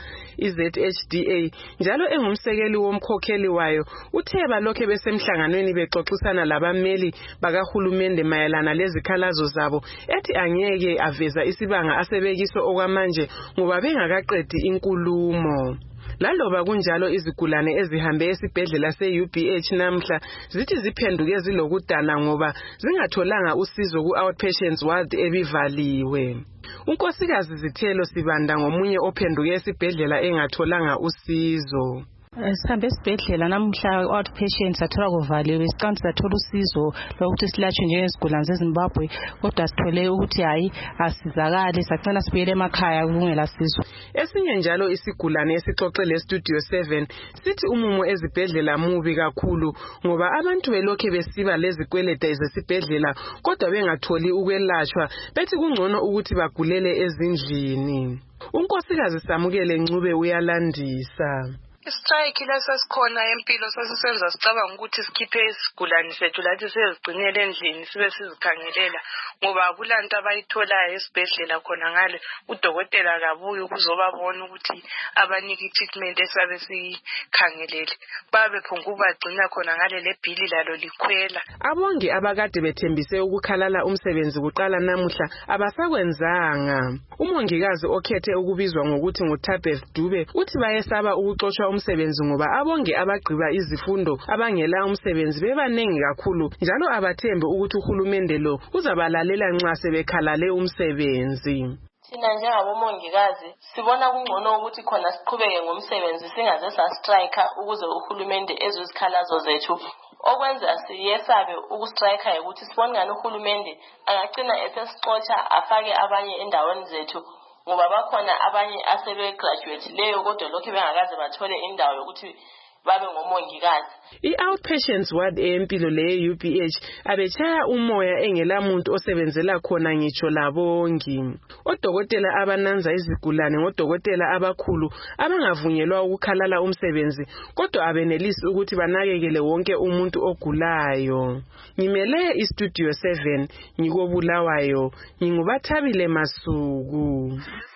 iZHDA njalo engumsekeli womkhokheli wayo uthe balokhe besemhlanganweni bexoxisana labameli bakahulumende mayelana lezikhalazo zabo ethi angeke aveza isibanga asebekiso okwamanje ngoba bengakaqedi inkulumo. Laloba kunjalo izigulane ezihambe esibhedlela se-UBH namhla zithi ziphenduke zilokudana ngoba zingatholanga usizo ku-outpatients ward ebivaliwe. Unkosikazi Zithelo Sibanda ngomunye ophenduke esibhedlela engatholanga usizo. Sihambe esibhedlela namhla outpatients athola kuvaliwe siqanti sathola usizo lokuthi silatshwe njengezigulane zeZimbabwe kodwa sithole ukuthi hayi asizakali sacela sibuyele emakhaya kungela sizo. Esinye njalo isigulane esixoxele Studio 7 sithi umumo ezibhedlela mubi kakhulu ngoba abantu belokhe besiba lezikweleda ezesibhedlela kodwa bengatholi ukwelatshwa bethi kungcono ukuthi bagulele ezindlini. Unkosikazi Samukele Ncube uyalandisa. Istrike lesesikhona empilo sesisenza sicabanga ukuthi sikhiphe isigulane sethu lathi sizigcinele endlini sibe sizikhangelela ngoba akulanto abayitholayo esibhedlela khona ngale udokotela akabuyi ukuzobabona ukuthi abanike treatment esabe sikhangelele babe phongubagcina khona ngale lebhili lalo likhwela. Abongi abakade bethembise ukukhalala umsebenzi kuqala namuhla abasakwenzanga. Umongikazi okhethe ukubizwa ngokuthi nguThabeth Dube uthi bayesaba ukuxoshwa umsebenzi ngoba abonge abagqiba izifundo abangela umsebenzi bebanengi kakhulu njalo abathembe ukuthi uhulumende lo uzabalalela nxa sebekhalale umsebenzi. Thina njengabomongikazi sibona kungcono ukuthi khona siqhubeke ngomsebenzi singaze sastrike ukuze uhulumende ezwe izikhalazo zethu. Okwenza siyesabe ukustrike ukuthi sibone ngani uhulumende angagcina esesixotsha afake abanye endaweni zethu ngoba bakhona abanye asebe graduate leyo kodwa lokho bengakaze bathole indawo yokuthi babe ngomongikazi. I-outpatients ward empilo le UBH abechaya umoya engela muntu osebenzela khona ngitsho labongi. Odokotela abananza izigulane ngodokotela abakhulu abangavunyelwa ukukhalala umsebenzi kodwa abenelisi ukuthi banakekele wonke umuntu ogulayo. Ngimele iStudio 7 ngikobulawayo nginguBathabile Masuku.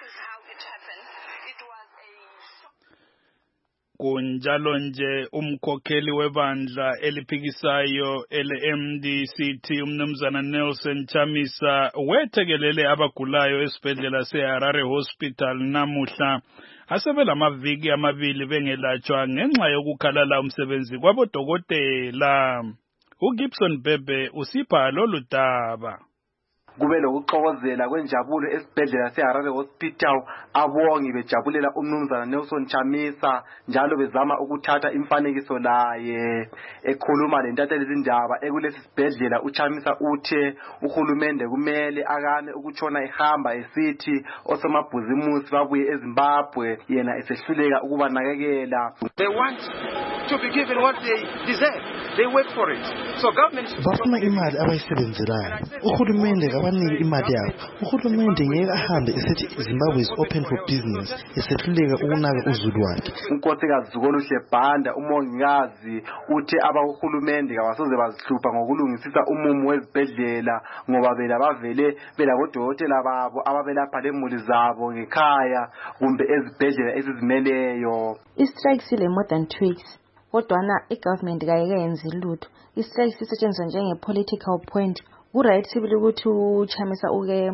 Kunjalo nje umkhokheli webandla eliphikisayo ele-MDCT umnumzana Nelson Chamisa wethekelele abagulayo esibhedlela seHarare Hospital namuhla asebelamaviki amabili bengelatshwa ngenxa yokukhalala umsebenzi kwabodokotela. uGibson Bebe usipha lolu daba. Kube lokuxokozela kwenjabulo esibhedlela seHarare Hospital abongi bejabulela umnumzana Nelson Chamisa njalo bezama ukuthatha imfanekiso laye. Ekhuluma lentatheli izindaba ekulesi sibhedlela uChamisa uthe uhulumende kumele akame ukutshona ehamba esithi osomabhuzimusi babuye eZimbabwe yena esehluleka ukubanakekela. They want to be given what they deserve. They work for it. So government bafuna imali abayisebenzelayo. Uhulumende abanike imali yabo. Uhulumende ngeke ahambe esithi Zimbabwe is open for business esehluleka ukunaka uzulu wakhe. Unkosikazi Zukoluhle Banda umongikazi uthe abahulumende kabasoze bazihlupha ngokulungisisa umumo wezibhedlela ngoba bela bavele belabodokotela babo ababelapha lemuli zabo ngekhaya kumbe ezibhedlela ezizimeleyo. Istrike sile more than 2 weeks. Kodwana igovernment kayenzi lutho. Istrike sisetshenziswa njenge political point. Kuright sibili ukuthi uChamisa uke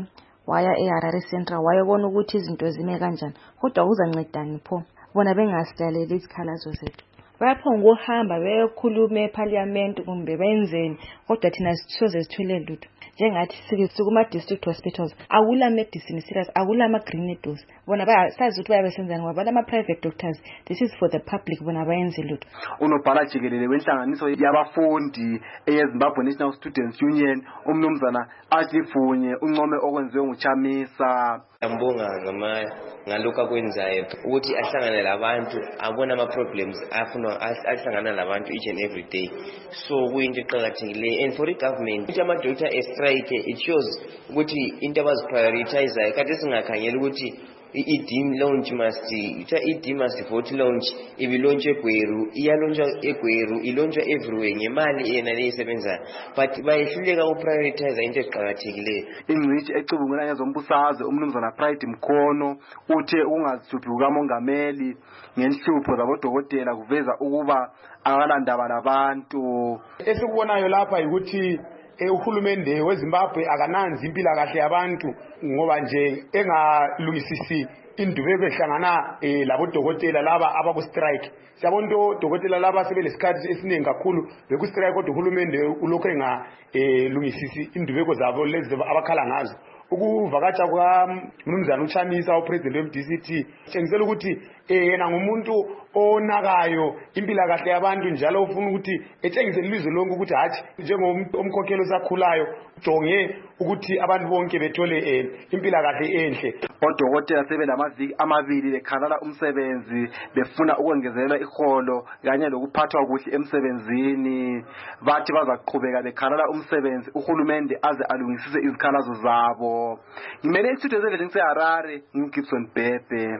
waya eHarare Central wayebona ukuthi izinto zime kanjani kodwa uzancedani pho bona bengasidaleli izikhalazo zethu bayaphonga ukuhamba beyokhuluma eParliament kumbe benzeni kodwa thina sisoze sithule lutho njengathi sikuma district hospitals akula medicine serious akula ama green needles bona bayasazi ukuthi bayabesenzani ngoba lama private doctors this is for the public bona bayenze lutho unobhala jikelele wenhlanganiso yabafundi eyeZimbabwe National Students Union umnumzana Ajifunye uncome okwenziwe nguChamisa ambonga ngalokho akwenzayo ukuthi ahlangane labantu abona ama problems afuna ahlangana labantu each and every day so kuyinto eqhakathekile and for the government ukuthi ama doctor strike it shows ukuthi into abaziprioritize kade singakhangela ukuthi i-DIM launch must vote launch ibi-launch eGweru iyalaunchwa eGweru ilaunchwa everywhere ngemali yena leyisebenzayo but bayehluleka ukuprioritize into eqhakathekileyo ingcitshi ecubungula ngezombusazwe umnumzana Pride Mkhono uthe ungazithuphi kukamongameli ngenhlupho zabodokotela kuveza ukuba akalandaba labantu esikubonayo lapha ukuthi uhulumende weZimbabwe akananzi impilakahle yabantu ngoba nje engalungisisi indubeko ehlangana labodokotela laba abaku strike siyabona odokotela laba sebelesikhathi esiningi kakhulu beku strike kodwa uhulumende ulokho engalungisisi indubeko zabo lezi abakhala ngazo ukuvakatsha kwaMnumzana uChamisa upresident weMDCT tshengisela ukuthi yena ngumuntu onakayo impilakahle yabantu njalo ufuna ukuthi etshengise ilizwe lonke ukuthi hathi njengomkhokheli osakhulayo ujonge ukuthi abantu bonke bethole impilakahle enhle odokotela sebelamaviki amabili bekhalala umsebenzi befuna ukwengezelwa iholo kanye lokuphathwa kuhle emsebenzini bathi bazaqhubeka bekhalala umsebenzi uhulumende aze alungisise izikhalazo zabo ngimele istudio zeVeling seHarare ngigibson Bebe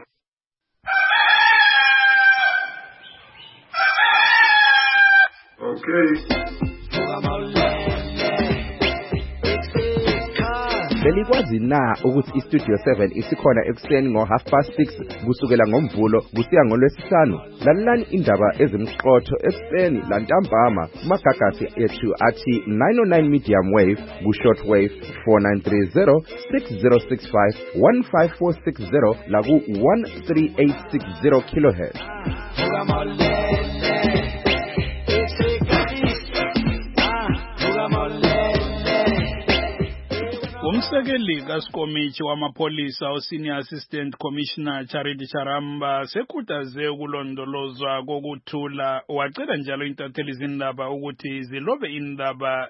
Okay. Belikwazi na ukuthi iStudio 7 isikhona ekuseni ngo6:30 kusukela ngoMvulo kusiya ngoLwesihlanu lalelani indaba ezimqotho ekuseni lantambama kumagagasi ethu athi 909 medium wave ku-short wave 4930 6065 15460 la ku-13860 kilohertz. Umsekeli kaSikomichi wamapolisa uSenior Assistant Commissioner Charity Charamba sekhuthaze ukulondolozwa kokuthula wacela njalo intatheli zindaba ukuthi zilobe indaba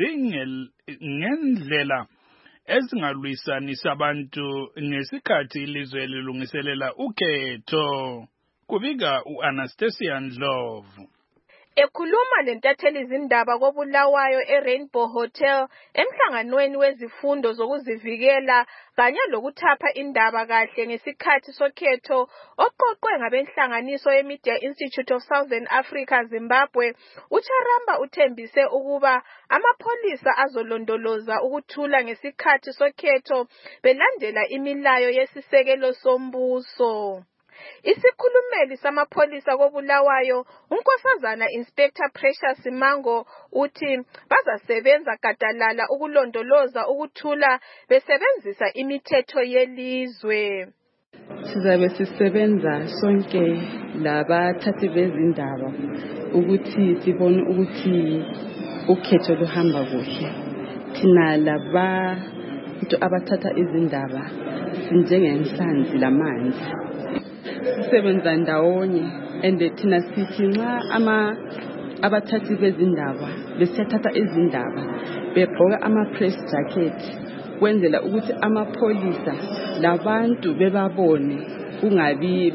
ngendlela ezingalwisanisa abantu ngesikhathi ilizwe lilungiselela ukhetho kubika uAnastasia Ndlovu. Ekhuluma lentatheli izindaba koBulawayo eRainbow Hotel emhlanganweni wezifundo zokuzivikela kanye lokuthapha indaba kahle ngesikhathi sokhetho oqoqwe ngabenhlanganiso yeMedia Institute of Southern Africa Zimbabwe uCharamba uthembise ukuba amapolisa azolondoloza ukuthula ngesikhathi sokhetho belandela imilayo yesisekelo sombuso. Isikhulumeli samapolisa koBulawayo unkosazana Inspector Precious Simango uthi bazasebenza gadalala ukulondoloza ukuthula besebenzisa imithetho yelizwe. Sizabe sisebenza sonke labathathi bezindaba ukuthi sibone ukuthi ukhetho luhamba kuhle. Thina labantu abathatha izindaba sinjengenhlanzi lamanzi. Sisebenza ndawonye and thina sithi nxa abathathi bezindaba besiyathatha izindaba begqoka ama-press jacket kwenzela ukuthi amapolisa labantu bebabone kungabi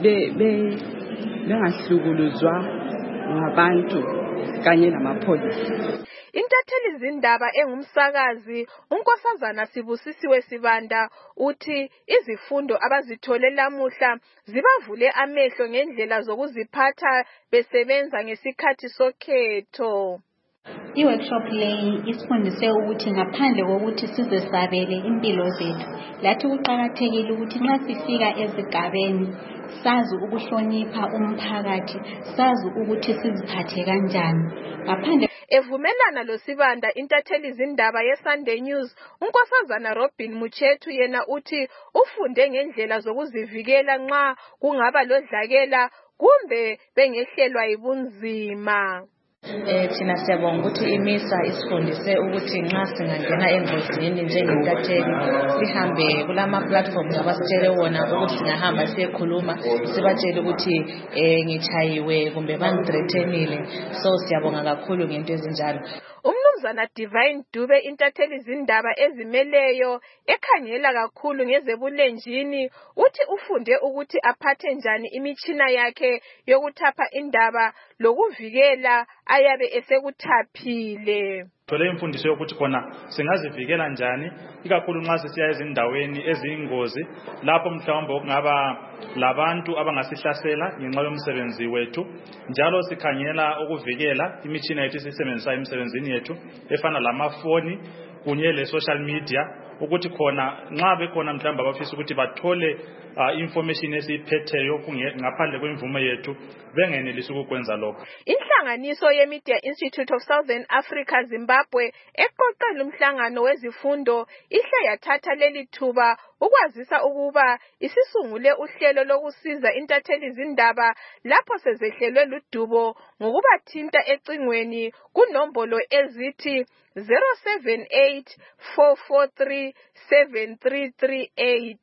bengahlukuluzwa ngabantu kanye namapolisa. Intatheli izindaba engumsakazi unkosazana Sibusisiwe Sibanda uthi izifundo abazithole lamuhla zibavule amehlo ngendlela zokuziphatha besebenza ngesikhathi sokhetho. I-workshop leyi isifundise ukuthi ngaphandle kokuthi sizesabele impilo zethu lathi kuqakathekile ukuthi nxa sifika ezigabeni sazi ukuhlonipha umphakathi sazi ukuthi siziphathe kanjani ngaphandle Evumelana loSibanda intatheli izindaba yeSunday News, uNkosazana Robin Muchetu yena uthi ufunde ngendlela zokuzivikela nxa kungaba lodlakela kumbe bengehlelwa yibunzima. Thina siyabonga ukuthi imisa isifundise ukuthi nxa singangena engozini njengentatheli sihambe kulama platforms abasitshele wona ukuthi singahamba siyekhuluma sibatshele ukuthi ngichayiwe kumbe bangithreatenile. So siyabonga kakhulu ngento ezinjalo. Umnumzana Divine Dube intatheli izindaba ezimeleyo ekhangela kakhulu ngezebulenjini uthi ufunde ukuthi aphathe njani imitshina yakhe yokuthapha indaba lokuvikela ayabe esekuthaphile. Thole imfundiso yokuthi khona singazivikela njani ikakhulu nxa sisiya ezindaweni eziyingozi lapho mhlawumbe okungaba labantu abangasihlasela ngenxa yomsebenzi wethu, njalo sikhangela ukuvikela imitshina yethu esisebenzisayo emsebenzini yethu efana lamafoni kunye le-social media ukuthi khona nxa bekhona mhlawumbe abafisa ukuthi bathole information esiyiphetheyo ngaphandle kwemvume yethu bengenelisi ukukwenza lokho. Inhlanganiso ye-Media Institute of Southern Africa Zimbabwe eqoqela umhlangano wezifundo ihle yathatha leli thuba ukwazisa ukuba isisungule uhlelo lokusiza intatheli izindaba lapho sezehlelwe ludubo ngokubathinta ecingweni kunombolo ezithi 078-443-7338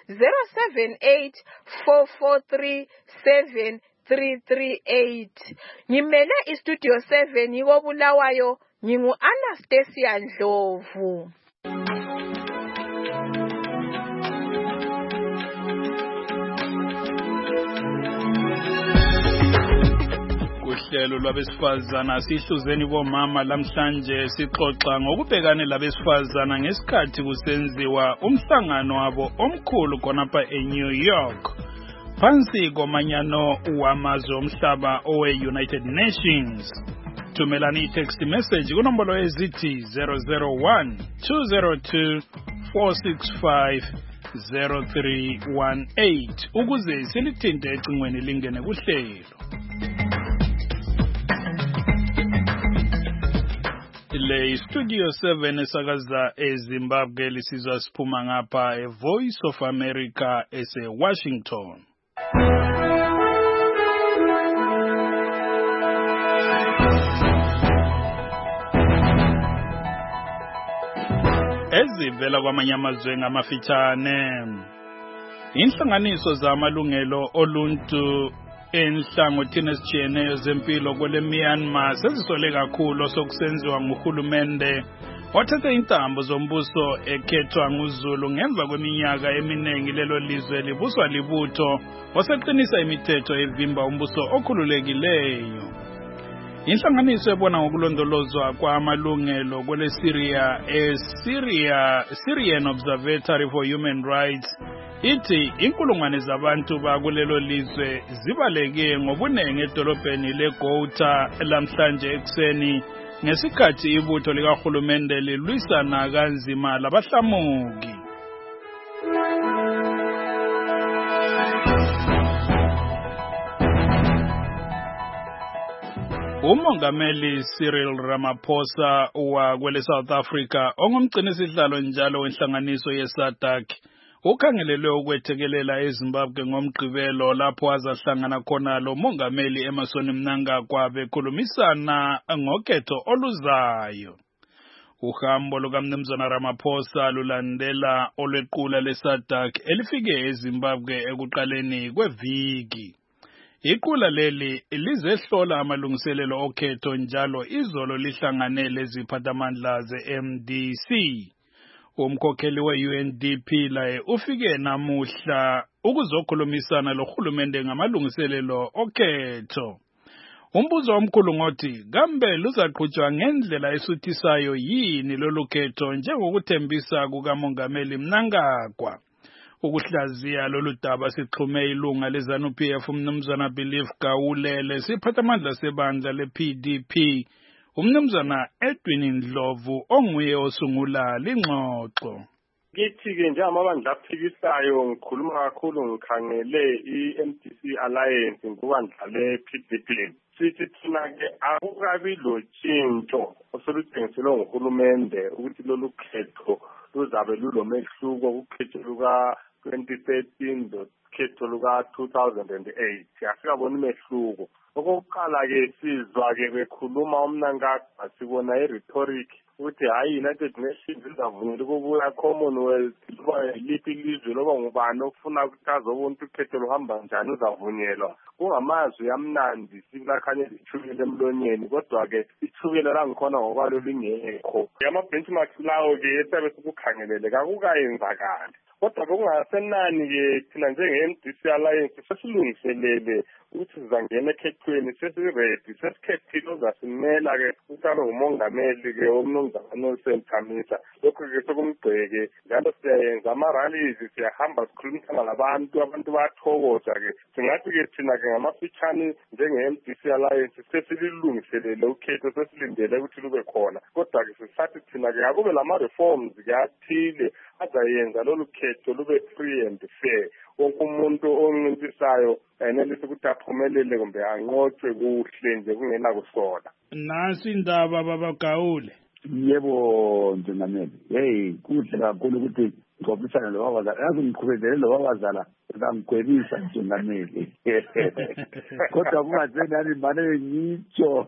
078-443-7338. Ngimele istudio 7 yikobulawayo, ngingu Anastasia Ndlovu. Uhlelo lwabesifazana sihluzeni bomama lamhlanje sixoxa ngokubhekane labesifazana ngesikhathi kusenziwa umhlangano wabo omkhulu khonapha eNew York phansi komanyano wamazwe omhlaba owe-United Nations. Thumelani i-text message kunombolo ezithi 001-202-465-0318 ukuze silithinte ecingweni lingene kuhlelo. Le Studio 7 esakaza eZimbabwe lisizwa siphuma ngapha eVoice of America ese-Washington. Ezivela kwamanye amazwe ngamafitshane. Inhlanganiso zamalungelo oluntu enhlangothini ezitshiyeneyo zempilo kwele Myanmar sezisole kakhulu sokusenziwa nguhulumende wathethe intambo zombuso ekhethwa nguZulu ngemva kweminyaka eminingi lelo lizwe libuswa libutho waseqinisa imithetho evimba umbuso okhululekileyo. Inhlanganiso ebona ngokulondolozwa kwamalungelo kwele Syrian Observatory for Human Rights ithi inkulungwane zabantu bakulelo lizwe zibaleke ngobunenge edolobheni leGouta lamhlanje ekuseni ngesikhathi ibutho likahulumende lilwisana kanzima labahlamuki. Umongameli Cyril Ramaphosa wakwele South Africa ongumgcinisihlalo njalo wenhlanganiso yeSADC ukhangelelwe ukwethekelela eZimbabwe ngomgqibelo lapho azahlangana khona lo mongameli Emmerson Mnangagwa bekhulumisana ngokhetho oluzayo. Uhambo lukaMnumzana Ramaphosa lulandela olwequla leSADC elifike eZimbabwe ekuqaleni kweviki. Iqula leli lizehlola amalungiselelo okhetho njalo izolo lihlangane leziphathamandla ze-MDC. Umkhokheli we-UNDP laye ufike namuhla ukuzokhulumisana lohulumende ngamalungiselelo okhetho. Umbuzo omkhulu ngothi kambe luzaqhutshwa ngendlela esuthisayo yini lolu khetho njengokuthembisa kukamongameli Mnangagwa. Ukuhlaziya lolu daba sixhume ilunga leZANU-PF uMnumzana Belief Gawulele siphathamandla sebandla le-PDP uMnumzana Edwin Ndlovu onguye osungula lingxoxo. Kithi-ke njengamabandla aphikisayo ngikhuluma kakhulu ngikhangele i-MDC Alliance ngokubandla le-PDP. sithi thina-ke akukabi lo tshintsho osoluthengiselwe nguhulumende ukuthi lolu khetho luzabe lulomehluko kukhetho luka-2013 lokhetho luka-2008 asikaboni imehluko. Okokuqala-ke sizwa-ke bekhuluma uMnangagwa sibona i-rhetoric ukuthi hhayi i-United Nations izavunyelwa ukubuya Commonwealth loba yiliphi ilizwe loba ngubani okufuna ukuthi azobona ukuthi ukhetho luhamba njani uzavunyelwa. Kungamazwi amnandi silakhanye lithukile emlonyeni kodwa-ke ithukile langikhona ngokwalo lingekho. Ama-benchmarks lawo-ke esiyabe sikukhangelele kakukayenzakali. Kodwa kungasenani-ke thina njenge-MDC Alliance sesilungiselele ukuthi sizangena ekhethweni sesiredi sesikhethile ozasimela-ke ukuthi abe ngumongameli-ke womnumzana Nelson Chamisa. Lokho-ke sokumgceke njalo siyayenza ama-rallies siyahamba sikhulumisana labantu abantu bayathokoza-ke. Singathi-ke thina-ke ngamafitshane njenge-MDC Alliance sesililungiselele ukhetho sesilindele ukuthi lube khona. Kodwa-ke sisathi thina-ke akube lama-reforms-ke athile azayenza lolu khetho lube free and fair. Wonke umuntu oncintisayo enelise ukuthi aphumelele kumbe anqotshwe kuhle nje kungena kusola. Nasi indaba baba Gawule. Yebo njengameli. Hey kuhle kakhulu ukuthi ngixoxisane lo wabazala. Yazi ngiqhubezele lo wabazala ngangigwebisa njengameli. Kodwa kungasenani manje ngitsho.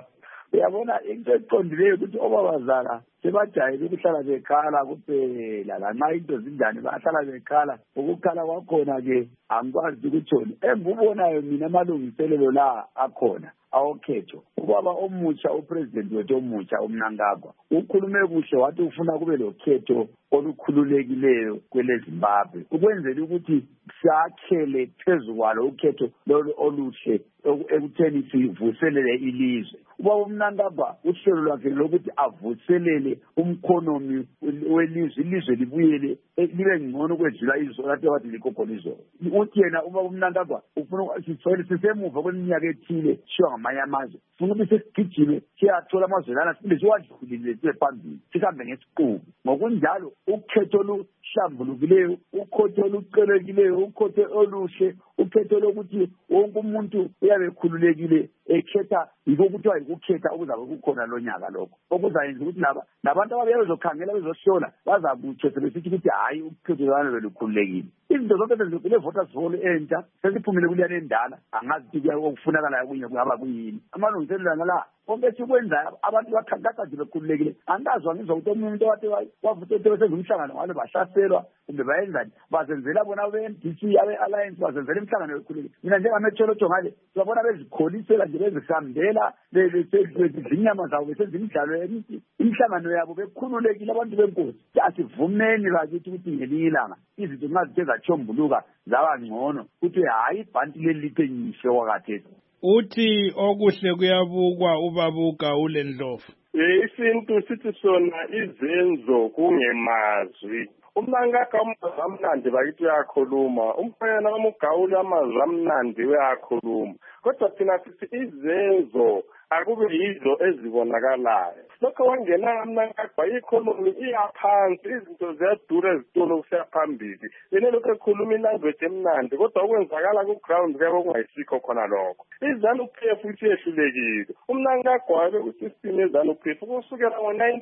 Uyabona into eqondileyo ukuthi obabazala sebajayele ukuhlala bekhala kuphela lanxa into zinjani bahlala bekhala. Ukukhala kwakhona-ke angikwazi ukuthoni engubonayo mina amalungiselelo la akhona awokhetho. Ubaba omutsha upresident wethu omutsha uMnangagwa ukhulume kuhle wathi ufuna kube lokhetho olukhululekileyo kwele Zimbabwe ukwenzela ukuthi siyakhele phezu kwalo ukhetho lolu oluhle ekutheni sivuselele ilizwe. Ubaba uMnangagwa uhlelo lwakhe lokuthi avuselele umkhonomi welizwe ilizwe libuyele libe ngcono kwedlula izolo kade wathi likhokhona izolo. Uthi yena ubaba uMnangagwa ufuna sithole sisemuva kweminyaka ethile shiwa ngamanye amazwe ufuna ukuthi sigijime siyathola amazwe lana siphinde siwadlulile sibe phambili sihambe ngesiqubu. Ngokunjalo ukhetho oluhlambulukileyo ukhetho oluqelekileyo ukhetho oluhle ukhetho lokuthi wonke umuntu uyabe ekhululekile ekhetha yiko kuthiwa yikukhetha okuzabe kukhona lo nyaka lokho okuzayenza ukuthi nabantu ababuya bezokhangela bezohlola bazakutsho sebesithi ukuthi hhayi ukhetho lwana belukhululekile. Izinto zonke sezikule voters poll entsha sesiphumile kuliyana endala angazi ukuthi okufunakalayo kunye kungaba kuyini. Amalungiselelo ngala konke sikwenzayo abantu bakhankasa nje bekhululekile. Angikazwa ngizwa ukuthi omunye umuntu owathi wavuthethelwe senza umhlangano ngalo bahlaselwa kumbe bayenzani bazenzela bona be-MDC abe-Alliance bazenzela imhlangano yokhululekile. Mina njengametholojo ngale siyabona bezikholisela nje bezihambela bezidla inyama zabo besenza imidlalo emithi imhlangano yabo bekhululekile abantu benkosi. Asivumeni bakithi ukuthi ngelinye ilanga izinto nxa zithe zatshombuluka zaba ngcono ukuthi hhayi ibhanti leli lithe nyihle wakhathesi. Uthi okuhle kuyabukwa ubaba uGawule Ndlovu. Isintu sithi sona izenzo kungemazwi. Umnangagwa amazwi amnandi bakithi uyakhuluma umfanyana kaMugawule amazwi amnandi uyakhuluma kodwa thina sithi izenzo akube yizo ezibonakalayo. Lokho wangena kaMnangagwa i-economy iyaphansi izinto ziyadura ezitolo kusiya phambili yena lokho ekhuluma ilanguage emnandi kodwa okwenzakala ku-ground kuyabe kungayisikho khona lokho. iZANU-PF ithi yehlulekile. UMnangagwa bekusystem yeZANU-PF kusukela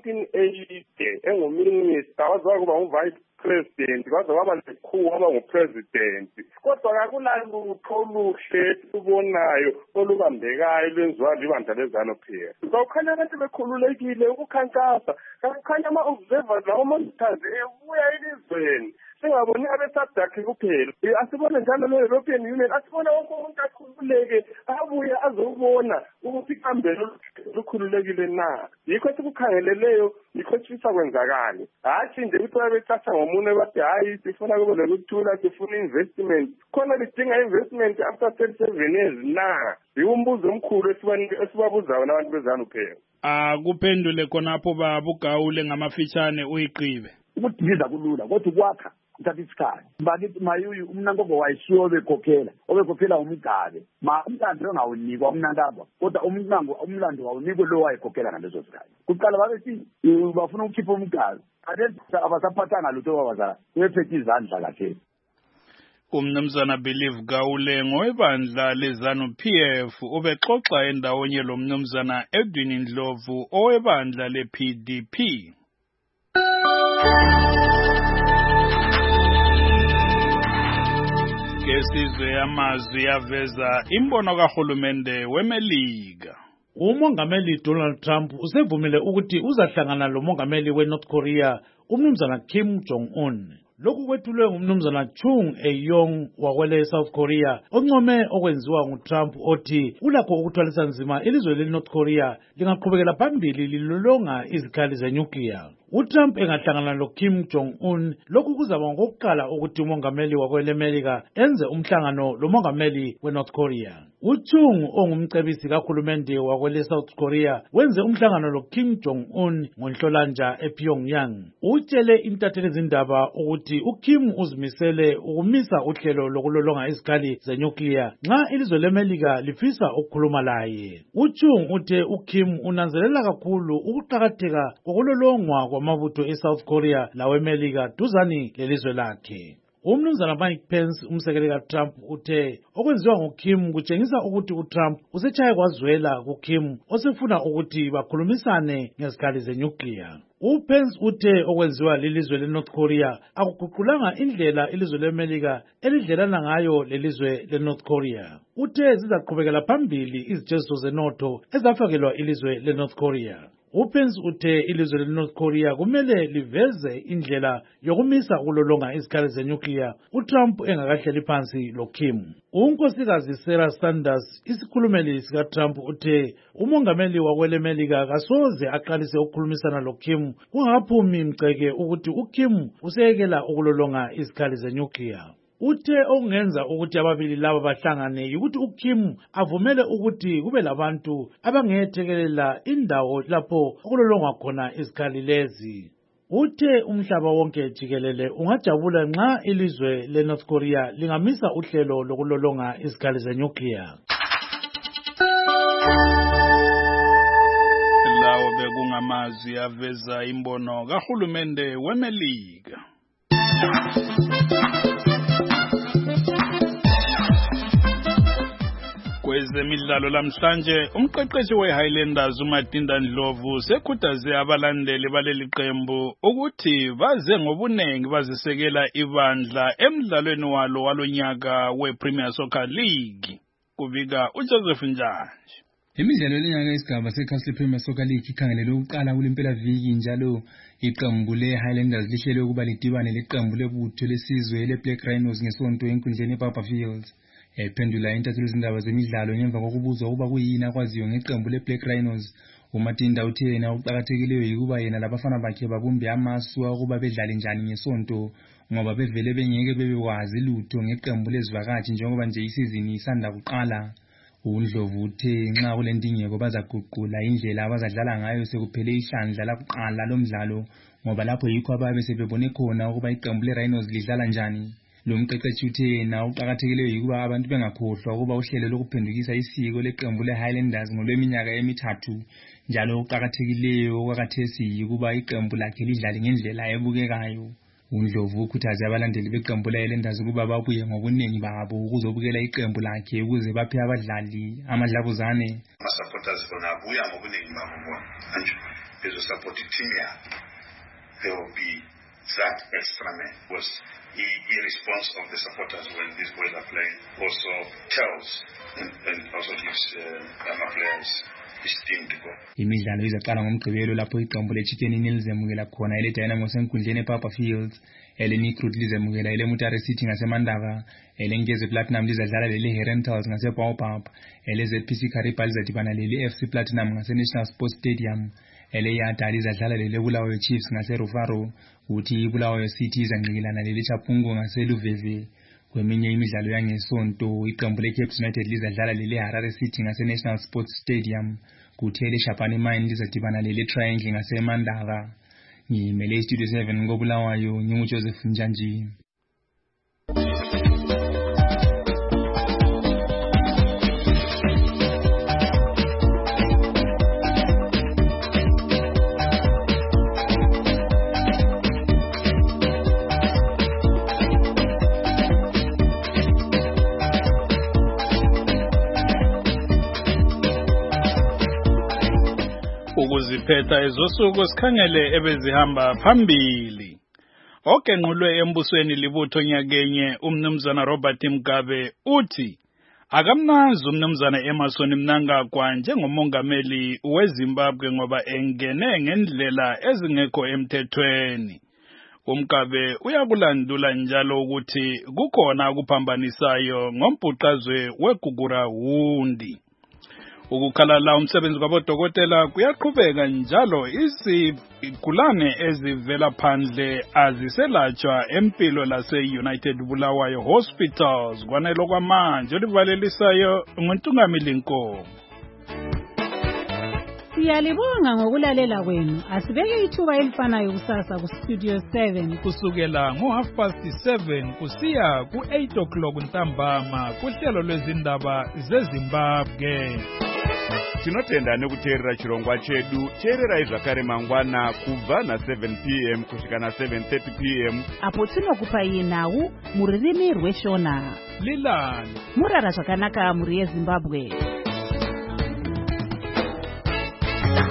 ngo-1980 enguminister waze wakuba nguvice president kwaze waba nekhu waba ngupresident kodwa kakulalutho oluhle sibonayo olubambekayo lwenziwa libandla leZANU-PF. Kukhanya abantu bekhululekile ukukhankasa kukhanya ama-observers lawo-monitors ebuya elizweni singaboni abesadakhe kuphela. Asibone njalo le-European Union asibone wonke umuntu akhululeke abuye azobona ukuthi ikhambelo lukhululekile na. Yikho esikukhangeleleyo yikho sifisa kwenzakale hathi nje ukuthi babethatha ngomunye bathi hhayi sifuna kube lokuthula sifuna investment khona lidinga investment after 37 years na. Yiwo umbuzo omkhulu esibabuzayo nabantu beZANU-PF. Kuphendule khonapho baba uGawule ngamafitshane uyiqibe. Ukudiliza kulula kodwa ukwakha kuthatha isikhathi. Bakithi mayuyu uMnangagwa wayishiwo obekhokhela umgabe umlando engawunikwa uMnangagwa kodwa umlando wawunikwe lo wayekhokhela ngalezo sikhathi. Kuqala babethi bafuna ukukhipha umgabe abasaphathanga lutho babazala bephethe izandla kahle. Umnumzana Believe Gawulengo webandla lezanu PF ubexoxa endawonye lo mnumzana Edwin Ndlovu owebandla le-PDP. Ngesizwe yamazwi yaveza imbono kahulumende weMelika. Umongameli Donald Trump usevumile ukuthi uzahlangana lo mongameli weNorth Korea umnumzana Kim Jong-un. Lokhu kwethulwe ngumnumzana Chung Eui-yong wakwele South Korea oncome okwenziwa nguTrump othi ulakho ukuthwalisa nzima ilizwe leNorth Korea lingaqhubekela phambili lilolonga izikhali zenyukliya. uTrump engahlangana loKim Jong-un lokhu kuzaba ngokuqala ukuthi umongameli wakwelemelika enze umhlangano lomongameli weNorth Korea. uChung ongumcebisi kahulumende wakwele South Korea wenze umhlangano loKim Jong-un ngoNhlolanja ePyongyang. Utshele intatheli zindaba ukuthi uKim uzimisele ukumisa uhlelo lokulolonga izikhali zenyukliya nxa ilizwe leMelika lifisa ukukhuluma laye. uChung uthe uKim unanzelela kakhulu ukuqakatheka kokulolongwa kwamabutho eSouth Korea laweMelika duzani lelizwe lakhe. Umnumzana Mike Pence umsekeli kaTrump uthe okwenziwa nguKim kutshengisa ukuthi uTrump usetshaye kwazwela kuKim osefuna ukuthi bakhulumisane ngezikhali zenyukliya. uPence uthe okwenziwa lilizwe leNorth Korea akuguqulanga indlela ilizwe leMelika elidlelana ngayo lelizwe leNorth Korea. Uthe zizaqhubekela phambili izijeziso zenotho ezafakelwa ilizwe leNorth Korea. uPence uthe ilizwe leNorth Korea kumele liveze indlela yokumisa ukulolonga izikhali zenyukliya uTrump engakahleli phansi loKim. uNkosikazi Sarah Sanders isikhulumeli sikaTrump uthe umongameli wakwelemelika kasoze aqalise ukukhulumisana loKim kungakaphumi mceke ukuthi uKim useyekela ukulolonga izikhali zenyukliya. Uthe okungenza ukuthi ababili laba bahlangane ukuthi uKim avumele ukuthi kube labantu abangethekelela indawo lapho okulolongwa khona izikhali lezi. Uthe umhlaba wonke jikelele ungajabula nxa ilizwe leNorth Korea lingamisa uhlelo lokulolonga izikhali zenyukliya. Lawo bekungamazwi aveza imbono kahulumende weMelika. Kwezemidlalo lamhlanje umqeqeshi weHighlanders uMatinda Ndlovu sekhuthaze abalandeli baleli qembu ukuthi baze ngobunengi bazisekela ibandla emidlalweni walo walonyaka wePremier Soccer League. Kubika uJoseph Njanje. Imidlalo lenyaka isigaba seCastle Premier Soccer League ikhangelele ukuqala kulempela viki njalo iqembu leHighlanders lihlele ukuba lidibane leqembu lebutho lesizwe leBlack Rhinos ngesonto enkundleni eBarberfield. Ephendula intatheli zindaba zemidlalo ngemva kokubuzwa ukuba kuyini akwaziyo ngeqembu leBlack Rhinos, uMatinda uthe yena uqakathekileyo yikuba yena labafana bakhe babumbe amasu ukuba bedlale njani ngesonto ngoba bevele bengeke bebekwazi lutho ngeqembu lezivakashi njengoba nje isizini isanda kuqala. uNdlovu uthe nxa kulendingeko bazaguqula indlela abazadlala ngayo sekuphele ihlandla lakuqala lomdlalo ngoba lapho yikho ababe sebebone khona ukuba iqembu leRhinos lidlala njani. Lo mqeqeshi uthe yena uqakathekileyo yikuba abantu bengakhohlwa ukuba uhlelo lokuphendukisa isiko leqembu leHighlanders ngolweminyaka emithathu njalo uqakathekileyo okwakhathesi yikuba iqembu lakhe lidlale ngendlela ebukekayo. uNdlovu ukhuthaze abalandeli beqembu leHighlanders ukuba babuye ngobunengi babo ukuzobukela iqembu lakhe ukuze baphe abadlali amadlabuzane. Ama-supporters babuya ngobunengi babo manje bezosupport i-team yabo. There will be that extra man was the response of the supporters when these boys are playing also tells and also gives our players esteem to go. Imidlalo izaqala ngomgqibelo lapho iqembu leChicken Inn lizemukela khona ileDynamo enkundleni eBarberfield, eleNicroot lizemukela eleMutare City ngaseMandava, eleNgeze Platinum lizadlala leleHerentals ngaseBaobab, eleZPC Kariba lizadibana leleFC Platinum ngaseNational Sports Stadium, eleYada lizadlala leleBulawayo Chiefs ngaseRufaro, uthi iBulawayo City izanqikilana leleChapungu ngaseLuveve. Kweminye imidlalo yangesonto iqembu leCape United lizadlala leleHarare City ngaseNational Sports Stadium, kuthi eleShapani Mine lizadibana leleTriangle ngaseMandava. Ngimele Studio 7 ngoBulawayo, nginguJoseph Njanji. ukuziphetha ezosuku sikhangele ebezihamba phambili. Ogenqulwe embusweni libutho nyakenye umnumzana Robert Mugabe uthi akamnazi umnumzana Emmerson Mnangagwa njengomongameli weZimbabwe ngoba engene ngendlela ezingekho emthethweni. Mugabe uyakulandula njalo ukuthi kukhona ukuphambanisayo ngombhuqazwe weGugura Wundi. Ukukhalala umsebenzi kwabodokotela kuyaqhubeka njalo izigulane ezivela phandle aziselatshwa empilo lase-United Bulawayo Hospitals kwanelo kwamanje olivalelisayo nguNtungamili Nkomo. Siyalibonga ngokulalela kwenu. Asibeke ithuba elifanayo kusasa kuStudio 7 kusukela ngo7:30 kusiya ku8 ntambama kuhlelo lwezindaba zeZimbabwe. Tinotenda nekuteerera chirongwa chedu. Teererai zvakare mangwana kubva na7 p.m. kusvika na7:30 p.m. apo tinokupai nhau mururimi rweShona. Lilani murara zvakanaka muri yeZimbabwe.